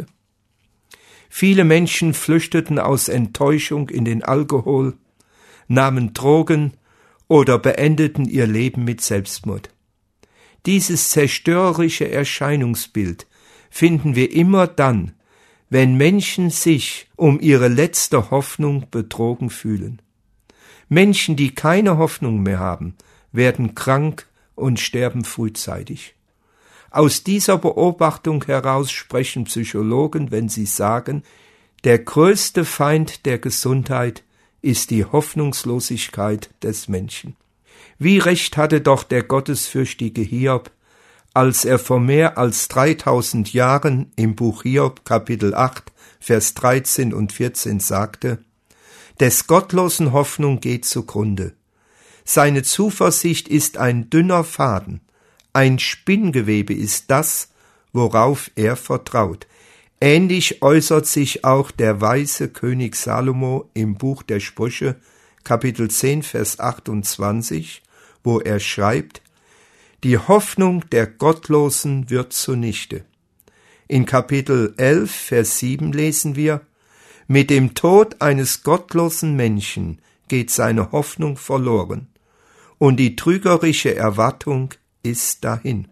Viele Menschen flüchteten aus Enttäuschung in den Alkohol, nahmen Drogen oder beendeten ihr Leben mit Selbstmord. Dieses zerstörerische Erscheinungsbild finden wir immer dann, wenn Menschen sich um ihre letzte Hoffnung betrogen fühlen. Menschen, die keine Hoffnung mehr haben, werden krank und sterben frühzeitig. Aus dieser Beobachtung heraus sprechen Psychologen, wenn sie sagen, der größte Feind der Gesundheit ist die Hoffnungslosigkeit des Menschen. Wie recht hatte doch der gottesfürchtige Hiob, als er vor mehr als dreitausend Jahren im Buch Hiob Kapitel acht, Vers dreizehn und vierzehn sagte, des Gottlosen Hoffnung geht zugrunde. Seine Zuversicht ist ein dünner Faden, ein Spinngewebe ist das, worauf er vertraut. Ähnlich äußert sich auch der weise König Salomo im Buch der Sprüche, Kapitel zehn, Vers achtundzwanzig, wo er schreibt, die Hoffnung der Gottlosen wird zunichte. In Kapitel elf, Vers sieben lesen wir, mit dem Tod eines gottlosen Menschen geht seine Hoffnung verloren, und die trügerische Erwartung ist dahin.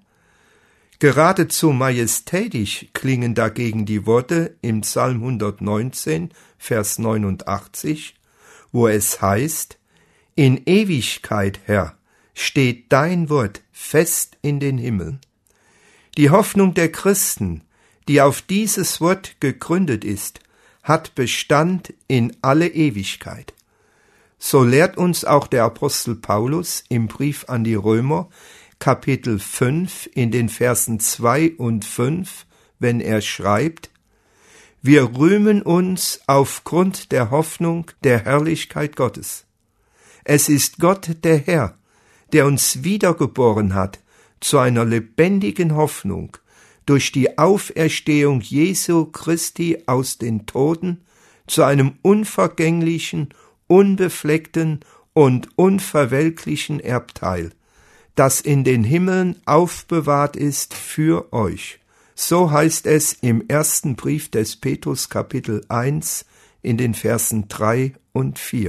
Geradezu majestätisch klingen dagegen die Worte im Psalm hundertneunzehn, Vers neunundachtzig, wo es heißt, in Ewigkeit, Herr, steht dein Wort fest in den Himmeln. Die Hoffnung der Christen, die auf dieses Wort gegründet ist, hat Bestand in alle Ewigkeit. So lehrt uns auch der Apostel Paulus im Brief an die Römer, Kapitel fünf, in den Versen zwei und fünf, wenn er schreibt, wir rühmen uns aufgrund der Hoffnung der Herrlichkeit Gottes. Es ist Gott der Herr, der uns wiedergeboren hat zu einer lebendigen Hoffnung durch die Auferstehung Jesu Christi aus den Toten zu einem unvergänglichen, unbefleckten und unverwelklichen Erbteil, das in den Himmeln aufbewahrt ist für euch. So heißt es im ersten Brief des Petrus Kapitel eins in den Versen drei und vier.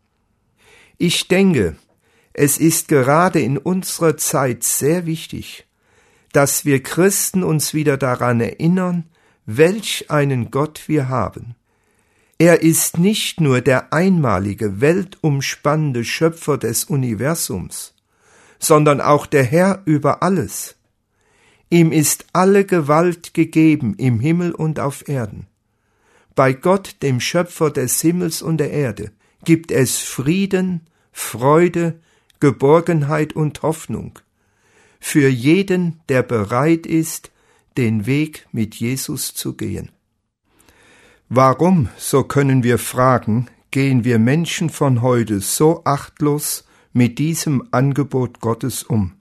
Ich denke, es ist gerade in unserer Zeit sehr wichtig, dass wir Christen uns wieder daran erinnern, welch einen Gott wir haben. Er ist nicht nur der einmalige, weltumspannende Schöpfer des Universums, sondern auch der Herr über alles. Ihm ist alle Gewalt gegeben im Himmel und auf Erden. Bei Gott, dem Schöpfer des Himmels und der Erde, gibt es Frieden, Freude, Geborgenheit und Hoffnung für jeden, der bereit ist, den Weg mit Jesus zu gehen. Warum, so können wir fragen, gehen wir Menschen von heute so achtlos mit diesem Angebot Gottes um?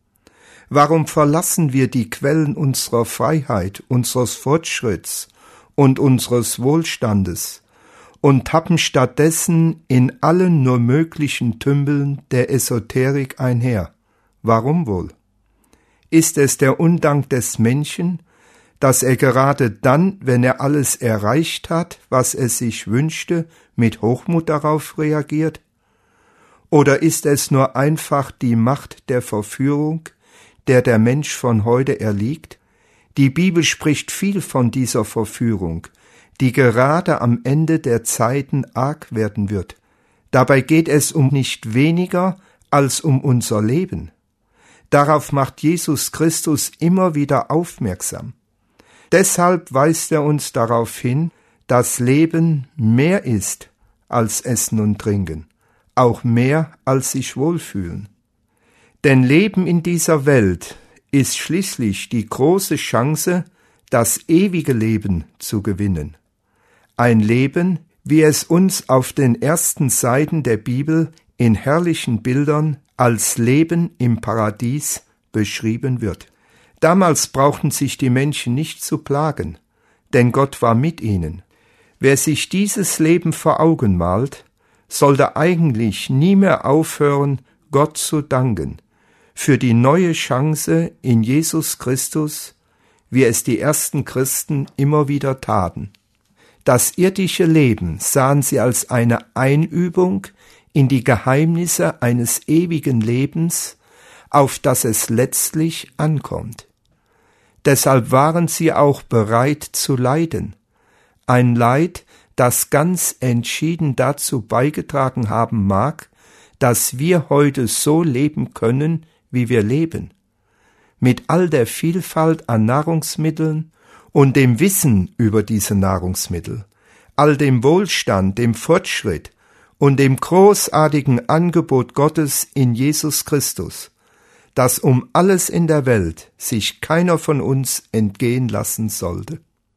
Warum verlassen wir die Quellen unserer Freiheit, unseres Fortschritts und unseres Wohlstandes und tappen stattdessen in allen nur möglichen Tümpeln der Esoterik einher? Warum wohl? Ist es der Undank des Menschen, dass er gerade dann, wenn er alles erreicht hat, was er sich wünschte, mit Hochmut darauf reagiert? Oder ist es nur einfach die Macht der Verführung, der der Mensch von heute erliegt? Die Bibel spricht viel von dieser Verführung, die gerade am Ende der Zeiten arg werden wird. Dabei geht es um nicht weniger als um unser Leben. Darauf macht Jesus Christus immer wieder aufmerksam. Deshalb weist er uns darauf hin, dass Leben mehr ist als Essen und Trinken, auch mehr als sich wohlfühlen. Denn Leben in dieser Welt ist schließlich die große Chance, das ewige Leben zu gewinnen. Ein Leben, wie es uns auf den ersten Seiten der Bibel in herrlichen Bildern als Leben im Paradies beschrieben wird. Damals brauchten sich die Menschen nicht zu plagen, denn Gott war mit ihnen. Wer sich dieses Leben vor Augen malt, sollte eigentlich nie mehr aufhören, Gott zu danken, für die neue Chance in Jesus Christus, wie es die ersten Christen immer wieder taten. Das irdische Leben sahen sie als eine Einübung in die Geheimnisse eines ewigen Lebens, auf das es letztlich ankommt. Deshalb waren sie auch bereit zu leiden, ein Leid, das ganz entschieden dazu beigetragen haben mag, dass wir heute so leben können, wie wir leben, mit all der Vielfalt an Nahrungsmitteln und dem Wissen über diese Nahrungsmittel, all dem Wohlstand, dem Fortschritt und dem großartigen Angebot Gottes in Jesus Christus, dass um alles in der Welt sich keiner von uns entgehen lassen sollte.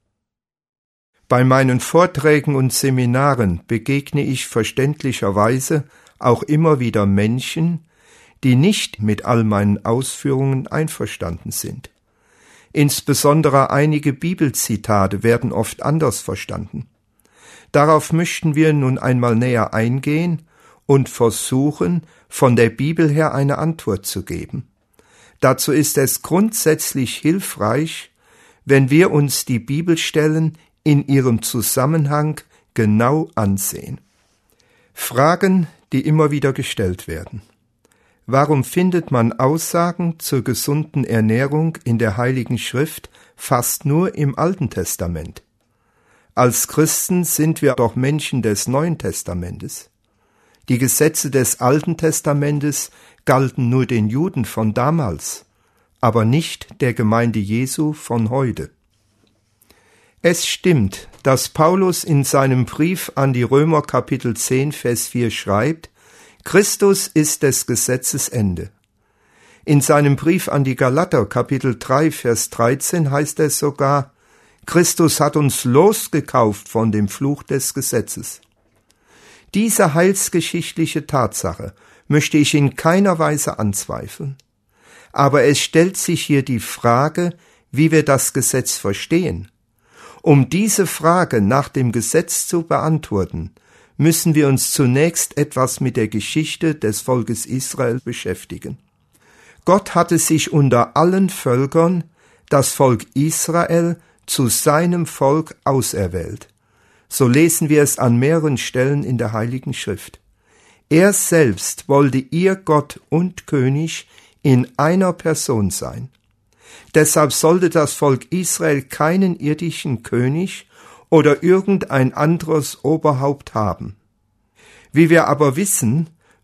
Bei meinen Vorträgen und Seminaren begegne ich verständlicherweise auch immer wieder Menschen, die nicht mit all meinen Ausführungen einverstanden sind. Insbesondere einige Bibelzitate werden oft anders verstanden. Darauf möchten wir nun einmal näher eingehen und versuchen, von der Bibel her eine Antwort zu geben. Dazu ist es grundsätzlich hilfreich, wenn wir uns die Bibelstellen in ihrem Zusammenhang genau ansehen. Fragen, die immer wieder gestellt werden. Warum findet man Aussagen zur gesunden Ernährung in der Heiligen Schrift fast nur im Alten Testament? Als Christen sind wir doch Menschen des Neuen Testamentes. Die Gesetze des Alten Testamentes galten nur den Juden von damals, aber nicht der Gemeinde Jesu von heute. Es stimmt, dass Paulus in seinem Brief an die Römer Kapitel zehn, Vers vier schreibt, Christus ist des Gesetzes Ende. In seinem Brief an die Galater Kapitel drei, Vers dreizehn heißt es sogar, Christus hat uns losgekauft von dem Fluch des Gesetzes. Diese heilsgeschichtliche Tatsache möchte ich in keiner Weise anzweifeln. Aber es stellt sich hier die Frage, wie wir das Gesetz verstehen. Um diese Frage nach dem Gesetz zu beantworten, müssen wir uns zunächst etwas mit der Geschichte des Volkes Israel beschäftigen. Gott hatte sich unter allen Völkern das Volk Israel zu seinem Volk auserwählt. So lesen wir es an mehreren Stellen in der Heiligen Schrift. Er selbst wollte ihr Gott und König in einer Person sein. Deshalb sollte das Volk Israel keinen irdischen König oder irgendein anderes Oberhaupt haben. Wie wir aber wissen,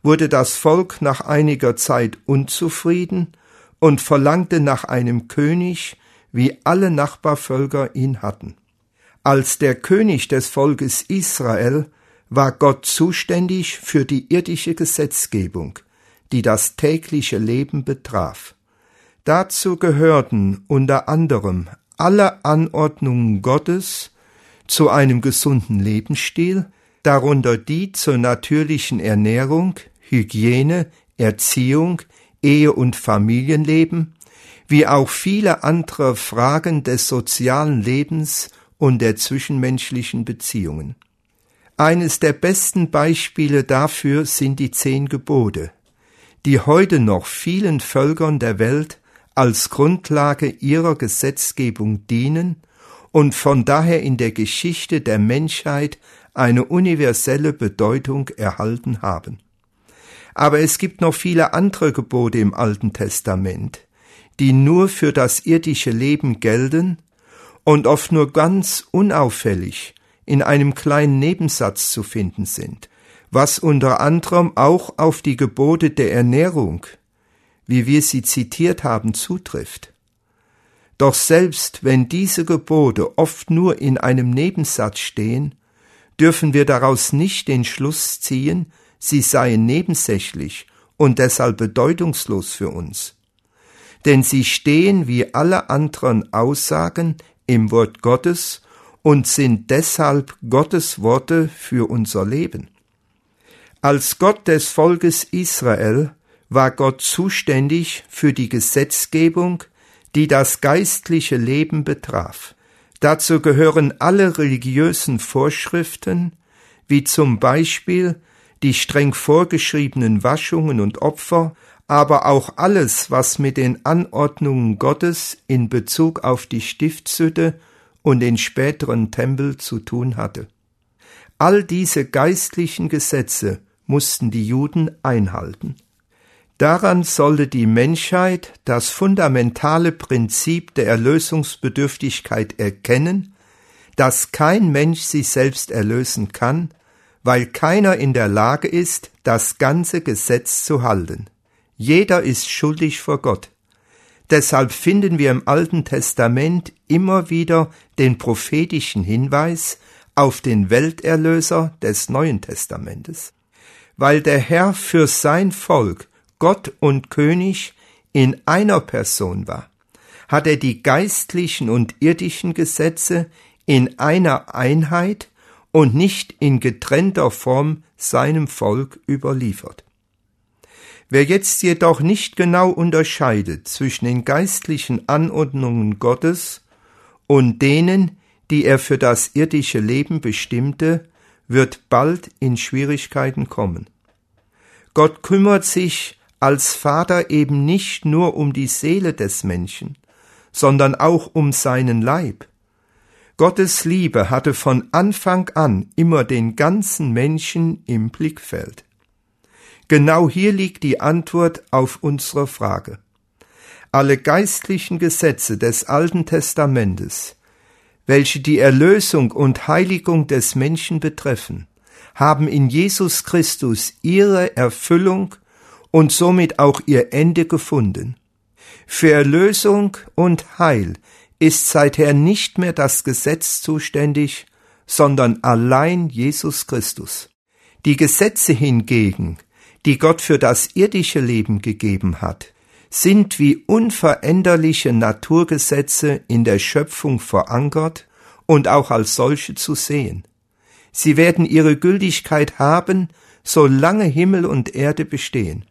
wurde das Volk nach einiger Zeit unzufrieden und verlangte nach einem König, wie alle Nachbarvölker ihn hatten. Als der König des Volkes Israel war Gott zuständig für die irdische Gesetzgebung, die das tägliche Leben betraf. Dazu gehörten unter anderem alle Anordnungen Gottes zu einem gesunden Lebensstil, darunter die zur natürlichen Ernährung, Hygiene, Erziehung, Ehe- und Familienleben, wie auch viele andere Fragen des sozialen Lebens und der zwischenmenschlichen Beziehungen. Eines der besten Beispiele dafür sind die zehn Gebote, die heute noch vielen Völkern der Welt als Grundlage ihrer Gesetzgebung dienen und von daher in der Geschichte der Menschheit eine universelle Bedeutung erhalten haben. Aber es gibt noch viele andere Gebote im Alten Testament, die nur für das irdische Leben gelten und oft nur ganz unauffällig in einem kleinen Nebensatz zu finden sind, was unter anderem auch auf die Gebote der Ernährung, wie wir sie zitiert haben, zutrifft. Doch selbst wenn diese Gebote oft nur in einem Nebensatz stehen, dürfen wir daraus nicht den Schluss ziehen, sie seien nebensächlich und deshalb bedeutungslos für uns. Denn sie stehen wie alle anderen Aussagen im Wort Gottes und sind deshalb Gottes Worte für unser Leben. Als Gott des Volkes Israel war Gott zuständig für die Gesetzgebung, die das geistliche Leben betraf. Dazu gehören alle religiösen Vorschriften, wie zum Beispiel die streng vorgeschriebenen Waschungen und Opfer, aber auch alles, was mit den Anordnungen Gottes in Bezug auf die Stiftshütte und den späteren Tempel zu tun hatte. All diese geistlichen Gesetze mussten die Juden einhalten. Daran sollte die Menschheit das fundamentale Prinzip der Erlösungsbedürftigkeit erkennen, dass kein Mensch sich selbst erlösen kann, weil keiner in der Lage ist, das ganze Gesetz zu halten. Jeder ist schuldig vor Gott. Deshalb finden wir im Alten Testament immer wieder den prophetischen Hinweis auf den Welterlöser des Neuen Testamentes. Weil der Herr für sein Volk Gott und König in einer Person war, hat er die geistlichen und irdischen Gesetze in einer Einheit und nicht in getrennter Form seinem Volk überliefert. Wer jetzt jedoch nicht genau unterscheidet zwischen den geistlichen Anordnungen Gottes und denen, die er für das irdische Leben bestimmte, wird bald in Schwierigkeiten kommen. Gott kümmert sich als Vater eben nicht nur um die Seele des Menschen, sondern auch um seinen Leib. Gottes Liebe hatte von Anfang an immer den ganzen Menschen im Blickfeld. Genau hier liegt die Antwort auf unsere Frage. Alle geistlichen Gesetze des Alten Testamentes, welche die Erlösung und Heiligung des Menschen betreffen, haben in Jesus Christus ihre Erfüllung und somit auch ihr Ende gefunden. Für Erlösung und Heil ist seither nicht mehr das Gesetz zuständig, sondern allein Jesus Christus. Die Gesetze hingegen, die Gott für das irdische Leben gegeben hat, sind wie unveränderliche Naturgesetze in der Schöpfung verankert und auch als solche zu sehen. Sie werden ihre Gültigkeit haben, solange Himmel und Erde bestehen.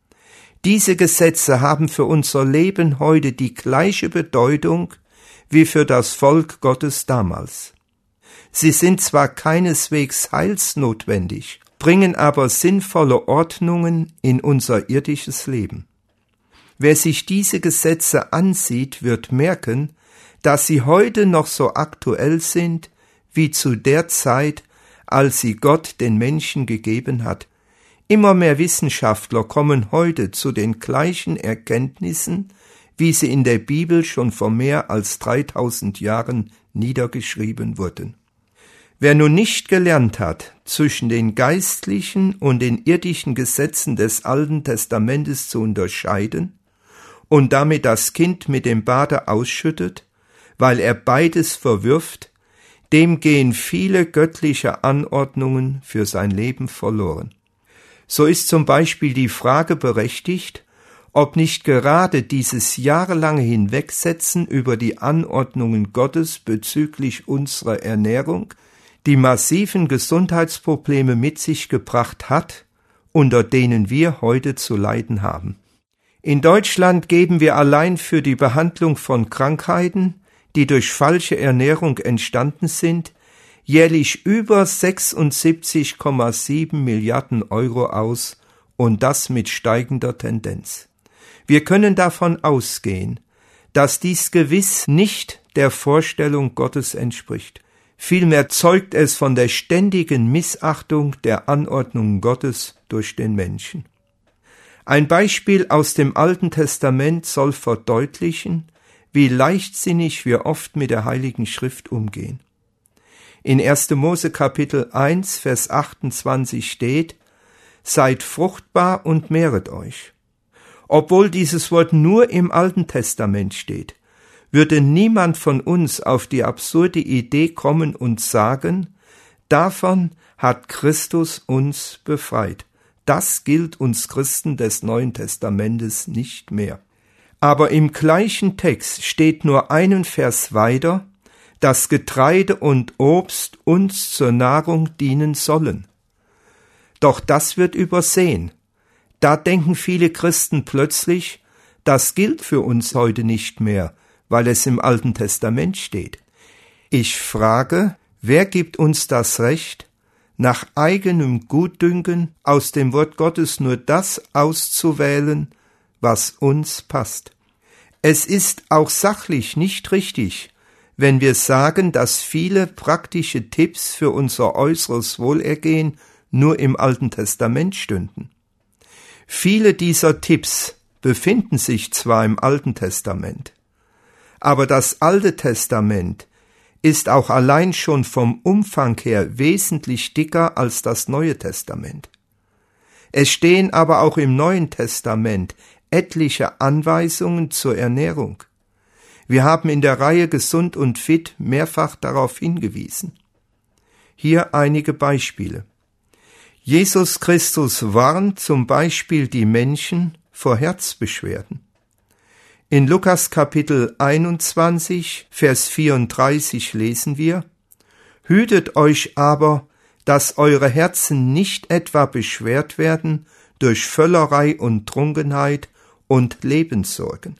Diese Gesetze haben für unser Leben heute die gleiche Bedeutung wie für das Volk Gottes damals. Sie sind zwar keineswegs heilsnotwendig, bringen aber sinnvolle Ordnungen in unser irdisches Leben. Wer sich diese Gesetze ansieht, wird merken, dass sie heute noch so aktuell sind wie zu der Zeit, als sie Gott den Menschen gegeben hat. Immer mehr Wissenschaftler kommen heute zu den gleichen Erkenntnissen, wie sie in der Bibel schon vor mehr als dreitausend Jahren niedergeschrieben wurden. Wer nun nicht gelernt hat, zwischen den geistlichen und den irdischen Gesetzen des Alten Testamentes zu unterscheiden und damit das Kind mit dem Bade ausschüttet, weil er beides verwirft, dem gehen viele göttliche Anordnungen für sein Leben verloren. So ist zum Beispiel die Frage berechtigt, ob nicht gerade dieses jahrelange Hinwegsetzen über die Anordnungen Gottes bezüglich unserer Ernährung die massiven Gesundheitsprobleme mit sich gebracht hat, unter denen wir heute zu leiden haben. In Deutschland geben wir allein für die Behandlung von Krankheiten, die durch falsche Ernährung entstanden sind, jährlich über sechsundsiebzig Komma sieben Milliarden Euro aus, und das mit steigender Tendenz. Wir können davon ausgehen, dass dies gewiss nicht der Vorstellung Gottes entspricht. Vielmehr zeugt es von der ständigen Missachtung der Anordnungen Gottes durch den Menschen. Ein Beispiel aus dem Alten Testament soll verdeutlichen, wie leichtsinnig wir oft mit der Heiligen Schrift umgehen. In erster Mose Kapitel eins, Vers achtundzwanzig steht: Seid fruchtbar und mehret euch. Obwohl dieses Wort nur im Alten Testament steht, würde niemand von uns auf die absurde Idee kommen und sagen, davon hat Christus uns befreit. Das gilt uns Christen des Neuen Testamentes nicht mehr. Aber im gleichen Text steht nur einen Vers weiter, dass Getreide und Obst uns zur Nahrung dienen sollen. Doch das wird übersehen. Da denken viele Christen plötzlich, das gilt für uns heute nicht mehr, weil es im Alten Testament steht. Ich frage, wer gibt uns das Recht, nach eigenem Gutdünken aus dem Wort Gottes nur das auszuwählen, was uns passt? Es ist auch sachlich nicht richtig, wenn wir sagen, dass viele praktische Tipps für unser äußeres Wohlergehen nur im Alten Testament stünden. Viele dieser Tipps befinden sich zwar im Alten Testament, aber das Alte Testament ist auch allein schon vom Umfang her wesentlich dicker als das Neue Testament. Es stehen aber auch im Neuen Testament etliche Anweisungen zur Ernährung. Wir haben in der Reihe Gesund und Fit mehrfach darauf hingewiesen. Hier einige Beispiele. Jesus Christus warnt zum Beispiel die Menschen vor Herzbeschwerden. In Lukas Kapitel einundzwanzig, Vers vierunddreißig lesen wir: Hütet euch aber, dass eure Herzen nicht etwa beschwert werden durch Völlerei und Trunkenheit und Lebenssorgen.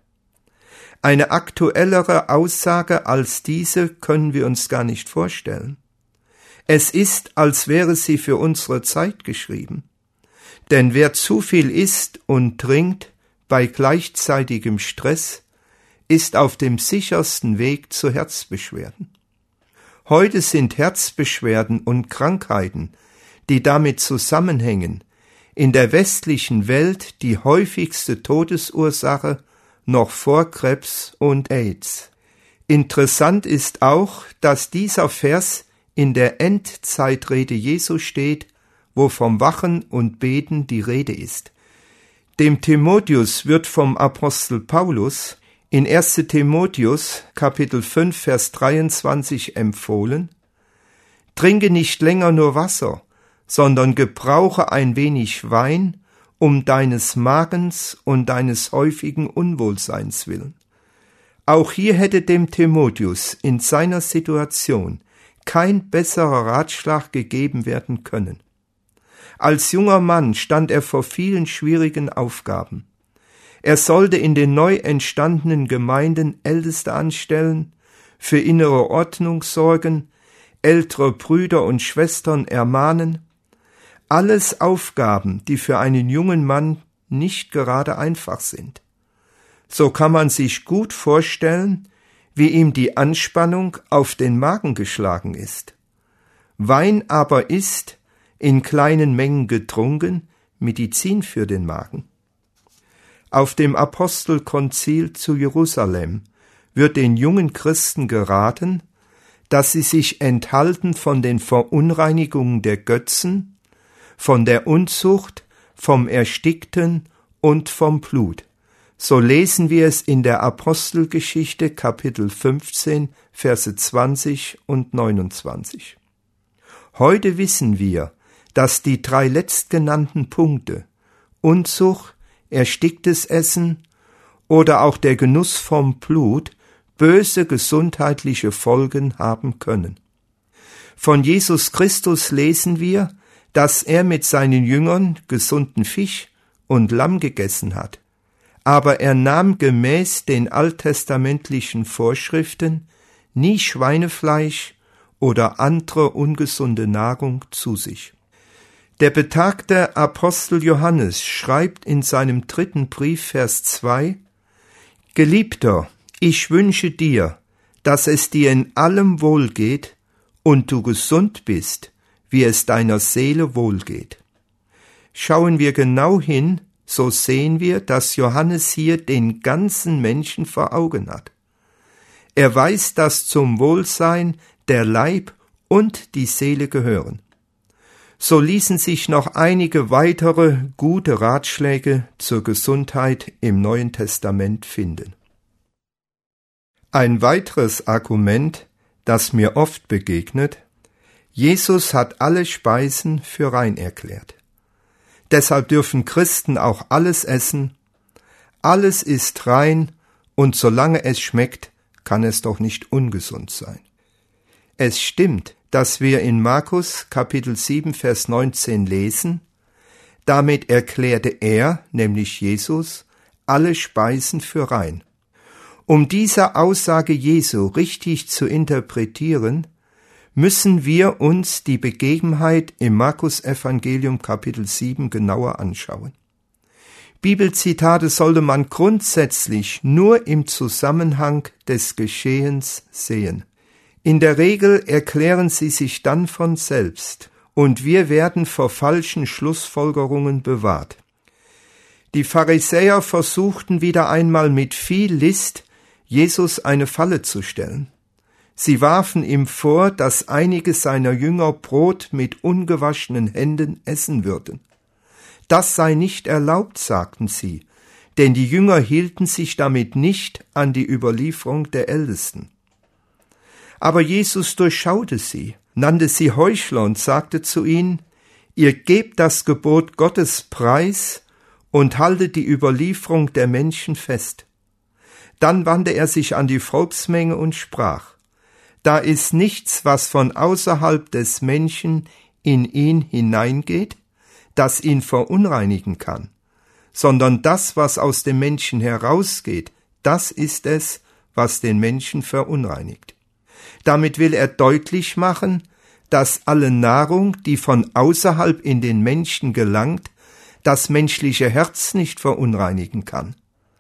Eine aktuellere Aussage als diese können wir uns gar nicht vorstellen. Es ist, als wäre sie für unsere Zeit geschrieben. Denn wer zu viel isst und trinkt bei gleichzeitigem Stress, ist auf dem sichersten Weg zu Herzbeschwerden. Heute sind Herzbeschwerden und Krankheiten, die damit zusammenhängen, in der westlichen Welt die häufigste Todesursache noch vor Krebs und AIDS. Interessant ist auch, dass dieser Vers in der Endzeitrede Jesu steht, wo vom Wachen und Beten die Rede ist. Dem Timotheus wird vom Apostel Paulus in erster Timotheus Kapitel fünf Vers dreiundzwanzig empfohlen: Trinke nicht länger nur Wasser, sondern gebrauche ein wenig Wein um deines Magens und deines häufigen Unwohlseins willen. Auch hier hätte dem Timotheus in seiner Situation kein besserer Ratschlag gegeben werden können. Als junger Mann stand er vor vielen schwierigen Aufgaben. Er sollte in den neu entstandenen Gemeinden Älteste anstellen, für innere Ordnung sorgen, ältere Brüder und Schwestern ermahnen. Alles Aufgaben, die für einen jungen Mann nicht gerade einfach sind. So kann man sich gut vorstellen, wie ihm die Anspannung auf den Magen geschlagen ist. Wein aber ist, in kleinen Mengen getrunken, Medizin für den Magen. Auf dem Apostelkonzil zu Jerusalem wird den jungen Christen geraten, dass sie sich enthalten von den Verunreinigungen der Götzen, von der Unzucht, vom Erstickten und vom Blut. So lesen wir es in der Apostelgeschichte Kapitel fünfzehn, Verse zwanzig und neunundzwanzig. Heute wissen wir, dass die drei letztgenannten Punkte Unzucht, ersticktes Essen oder auch der Genuss vom Blut böse gesundheitliche Folgen haben können. Von Jesus Christus lesen wir, dass er mit seinen Jüngern gesunden Fisch und Lamm gegessen hat, aber er nahm gemäß den alttestamentlichen Vorschriften nie Schweinefleisch oder andere ungesunde Nahrung zu sich. Der betagte Apostel Johannes schreibt in seinem dritten Brief, Vers zwei: Geliebter, ich wünsche dir, dass es dir in allem wohlgeht und du gesund bist, wie es deiner Seele wohlgeht. Schauen wir genau hin, so sehen wir, dass Johannes hier den ganzen Menschen vor Augen hat. Er weiß, dass zum Wohlsein der Leib und die Seele gehören. So ließen sich noch einige weitere gute Ratschläge zur Gesundheit im Neuen Testament finden. Ein weiteres Argument, das mir oft begegnet: Jesus hat alle Speisen für rein erklärt. Deshalb dürfen Christen auch alles essen. Alles ist rein, und solange es schmeckt, kann es doch nicht ungesund sein. Es stimmt, dass wir in Markus Kapitel sieben, Vers neunzehn lesen: Damit erklärte er, nämlich Jesus, alle Speisen für rein. Um diese Aussage Jesu richtig zu interpretieren, müssen wir uns die Begebenheit im Markus-Evangelium Kapitel sieben genauer anschauen. Bibelzitate sollte man grundsätzlich nur im Zusammenhang des Geschehens sehen. In der Regel erklären sie sich dann von selbst, und wir werden vor falschen Schlussfolgerungen bewahrt. Die Pharisäer versuchten wieder einmal mit viel List, Jesus eine Falle zu stellen. Sie warfen ihm vor, dass einige seiner Jünger Brot mit ungewaschenen Händen essen würden. Das sei nicht erlaubt, sagten sie, denn die Jünger hielten sich damit nicht an die Überlieferung der Ältesten. Aber Jesus durchschaute sie, nannte sie Heuchler und sagte zu ihnen: Ihr gebt das Gebot Gottes preis und haltet die Überlieferung der Menschen fest. Dann wandte er sich an die Volksmenge und sprach: Da ist nichts, was von außerhalb des Menschen in ihn hineingeht, das ihn verunreinigen kann, sondern das, was aus dem Menschen herausgeht, das ist es, was den Menschen verunreinigt. Damit will er deutlich machen, dass alle Nahrung, die von außerhalb in den Menschen gelangt, das menschliche Herz nicht verunreinigen kann.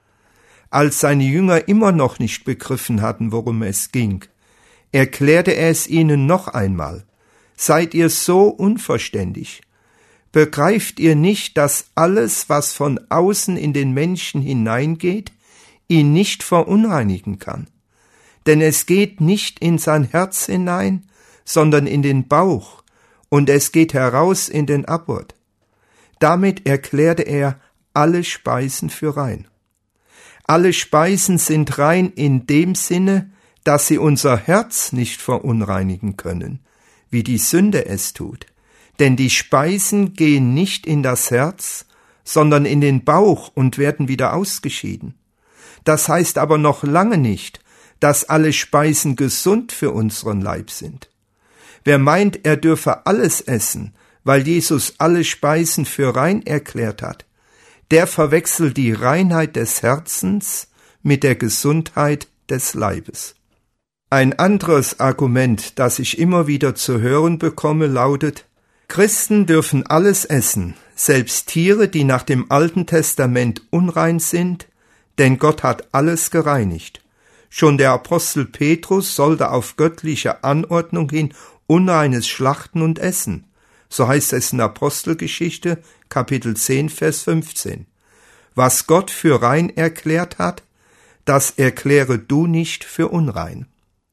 Als seine Jünger immer noch nicht begriffen hatten, worum es ging, erklärte er es ihnen noch einmal: Seid ihr so unverständig? Begreift ihr nicht, dass alles, was von außen in den Menschen hineingeht, ihn nicht verunreinigen kann? Denn es geht nicht in sein Herz hinein, sondern in den Bauch, und es geht heraus in den Abort. Damit erklärte er alle Speisen für rein. Alle Speisen sind rein in dem Sinne, dass sie unser Herz nicht verunreinigen können, wie die Sünde es tut. Denn die Speisen gehen nicht in das Herz, sondern in den Bauch und werden wieder ausgeschieden. Das heißt aber noch lange nicht, dass alle Speisen gesund für unseren Leib sind. Wer meint, er dürfe alles essen, weil Jesus alle Speisen für rein erklärt hat, der verwechselt die Reinheit des Herzens mit der Gesundheit des Leibes. Ein anderes Argument, das ich immer wieder zu hören bekomme, lautet: Christen dürfen alles essen, selbst Tiere, die nach dem Alten Testament unrein sind, denn Gott hat alles gereinigt. Schon der Apostel Petrus sollte auf göttliche Anordnung hin unreines schlachten und essen. So heißt es in Apostelgeschichte, Kapitel zehn, Vers fünfzehn. Was Gott für rein erklärt hat, das erkläre du nicht für unrein.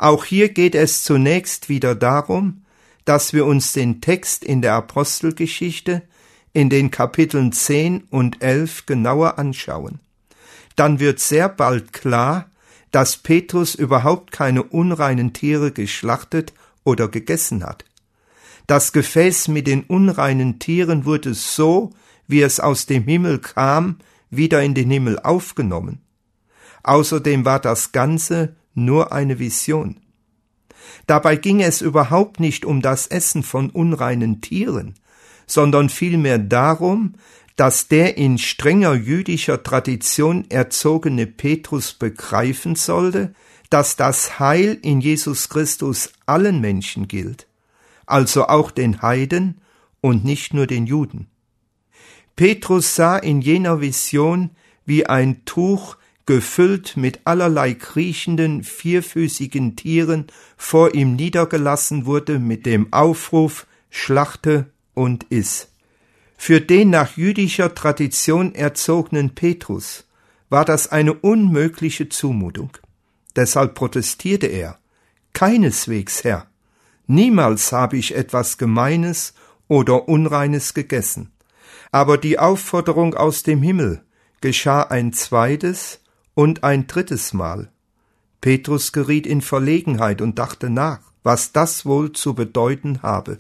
Auch hier geht es zunächst wieder darum, dass wir uns den Text in der Apostelgeschichte in den Kapiteln zehn und elf genauer anschauen. Dann wird sehr bald klar, dass Petrus überhaupt keine unreinen Tiere geschlachtet oder gegessen hat. Das Gefäß mit den unreinen Tieren wurde so, wie es aus dem Himmel kam, wieder in den Himmel aufgenommen. Außerdem war das Ganze nur eine Vision. Dabei ging es überhaupt nicht um das Essen von unreinen Tieren, sondern vielmehr darum, dass der in strenger jüdischer Tradition erzogene Petrus begreifen sollte, dass das Heil in Jesus Christus allen Menschen gilt, also auch den Heiden und nicht nur den Juden. Petrus sah in jener Vision, wie ein Tuch gefüllt mit allerlei kriechenden, vierfüßigen Tieren vor ihm niedergelassen wurde mit dem Aufruf: Schlachte und iss. Für den nach jüdischer Tradition erzogenen Petrus war das eine unmögliche Zumutung. Deshalb protestierte er: Keineswegs, Herr, niemals habe ich etwas Gemeines oder Unreines gegessen. Aber die Aufforderung aus dem Himmel geschah ein zweites und ein drittes Mal. Petrus geriet in Verlegenheit und dachte nach, was das wohl zu bedeuten habe.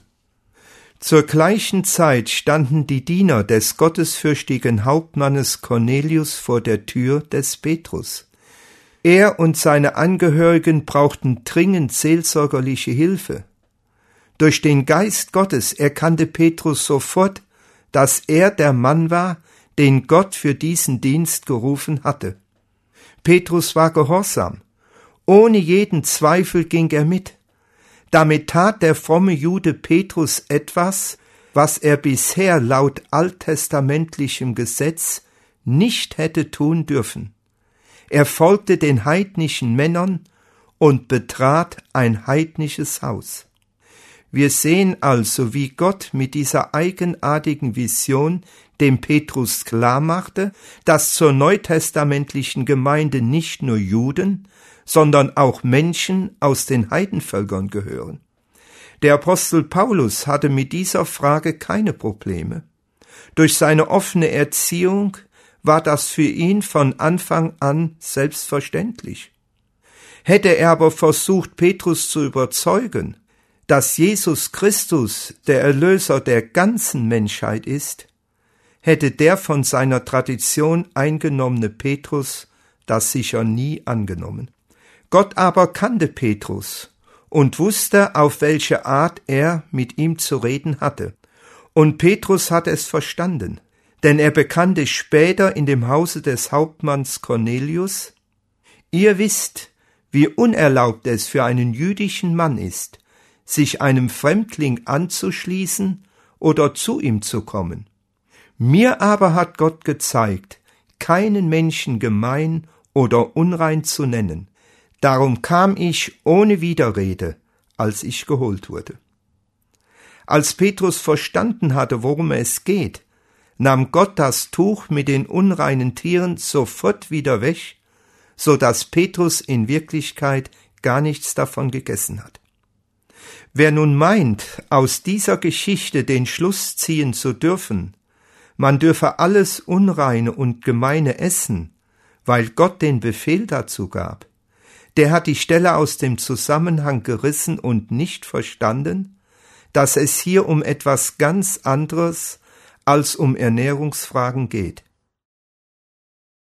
Zur gleichen Zeit standen die Diener des gottesfürchtigen Hauptmannes Cornelius vor der Tür des Petrus. Er und seine Angehörigen brauchten dringend seelsorgerliche Hilfe. Durch den Geist Gottes erkannte Petrus sofort, dass er der Mann war, den Gott für diesen Dienst gerufen hatte. Petrus war gehorsam. Ohne jeden Zweifel ging er mit. Damit tat der fromme Jude Petrus etwas, was er bisher laut alttestamentlichem Gesetz nicht hätte tun dürfen. Er folgte den heidnischen Männern und betrat ein heidnisches Haus. Wir sehen also, wie Gott mit dieser eigenartigen Vision dem Petrus klarmachte, dass zur neutestamentlichen Gemeinde nicht nur Juden, sondern auch Menschen aus den Heidenvölkern gehören. Der Apostel Paulus hatte mit dieser Frage keine Probleme. Durch seine offene Erziehung war das für ihn von Anfang an selbstverständlich. Hätte er aber versucht, Petrus zu überzeugen, dass Jesus Christus der Erlöser der ganzen Menschheit ist, hätte der von seiner Tradition eingenommene Petrus das sicher nie angenommen. Gott aber kannte Petrus und wusste, auf welche Art er mit ihm zu reden hatte. Und Petrus hatte es verstanden, denn er bekannte später in dem Hause des Hauptmanns Cornelius: Ihr wisst, wie unerlaubt es für einen jüdischen Mann ist, sich einem Fremdling anzuschließen oder zu ihm zu kommen. Mir aber hat Gott gezeigt, keinen Menschen gemein oder unrein zu nennen. Darum kam ich ohne Widerrede, als ich geholt wurde. Als Petrus verstanden hatte, worum es geht, nahm Gott das Tuch mit den unreinen Tieren sofort wieder weg, so dass Petrus in Wirklichkeit gar nichts davon gegessen hat. Wer nun meint, aus dieser Geschichte den Schluss ziehen zu dürfen, man dürfe alles Unreine und Gemeine essen, weil Gott den Befehl dazu gab, der hat die Stelle aus dem Zusammenhang gerissen und nicht verstanden, dass es hier um etwas ganz anderes als um Ernährungsfragen geht.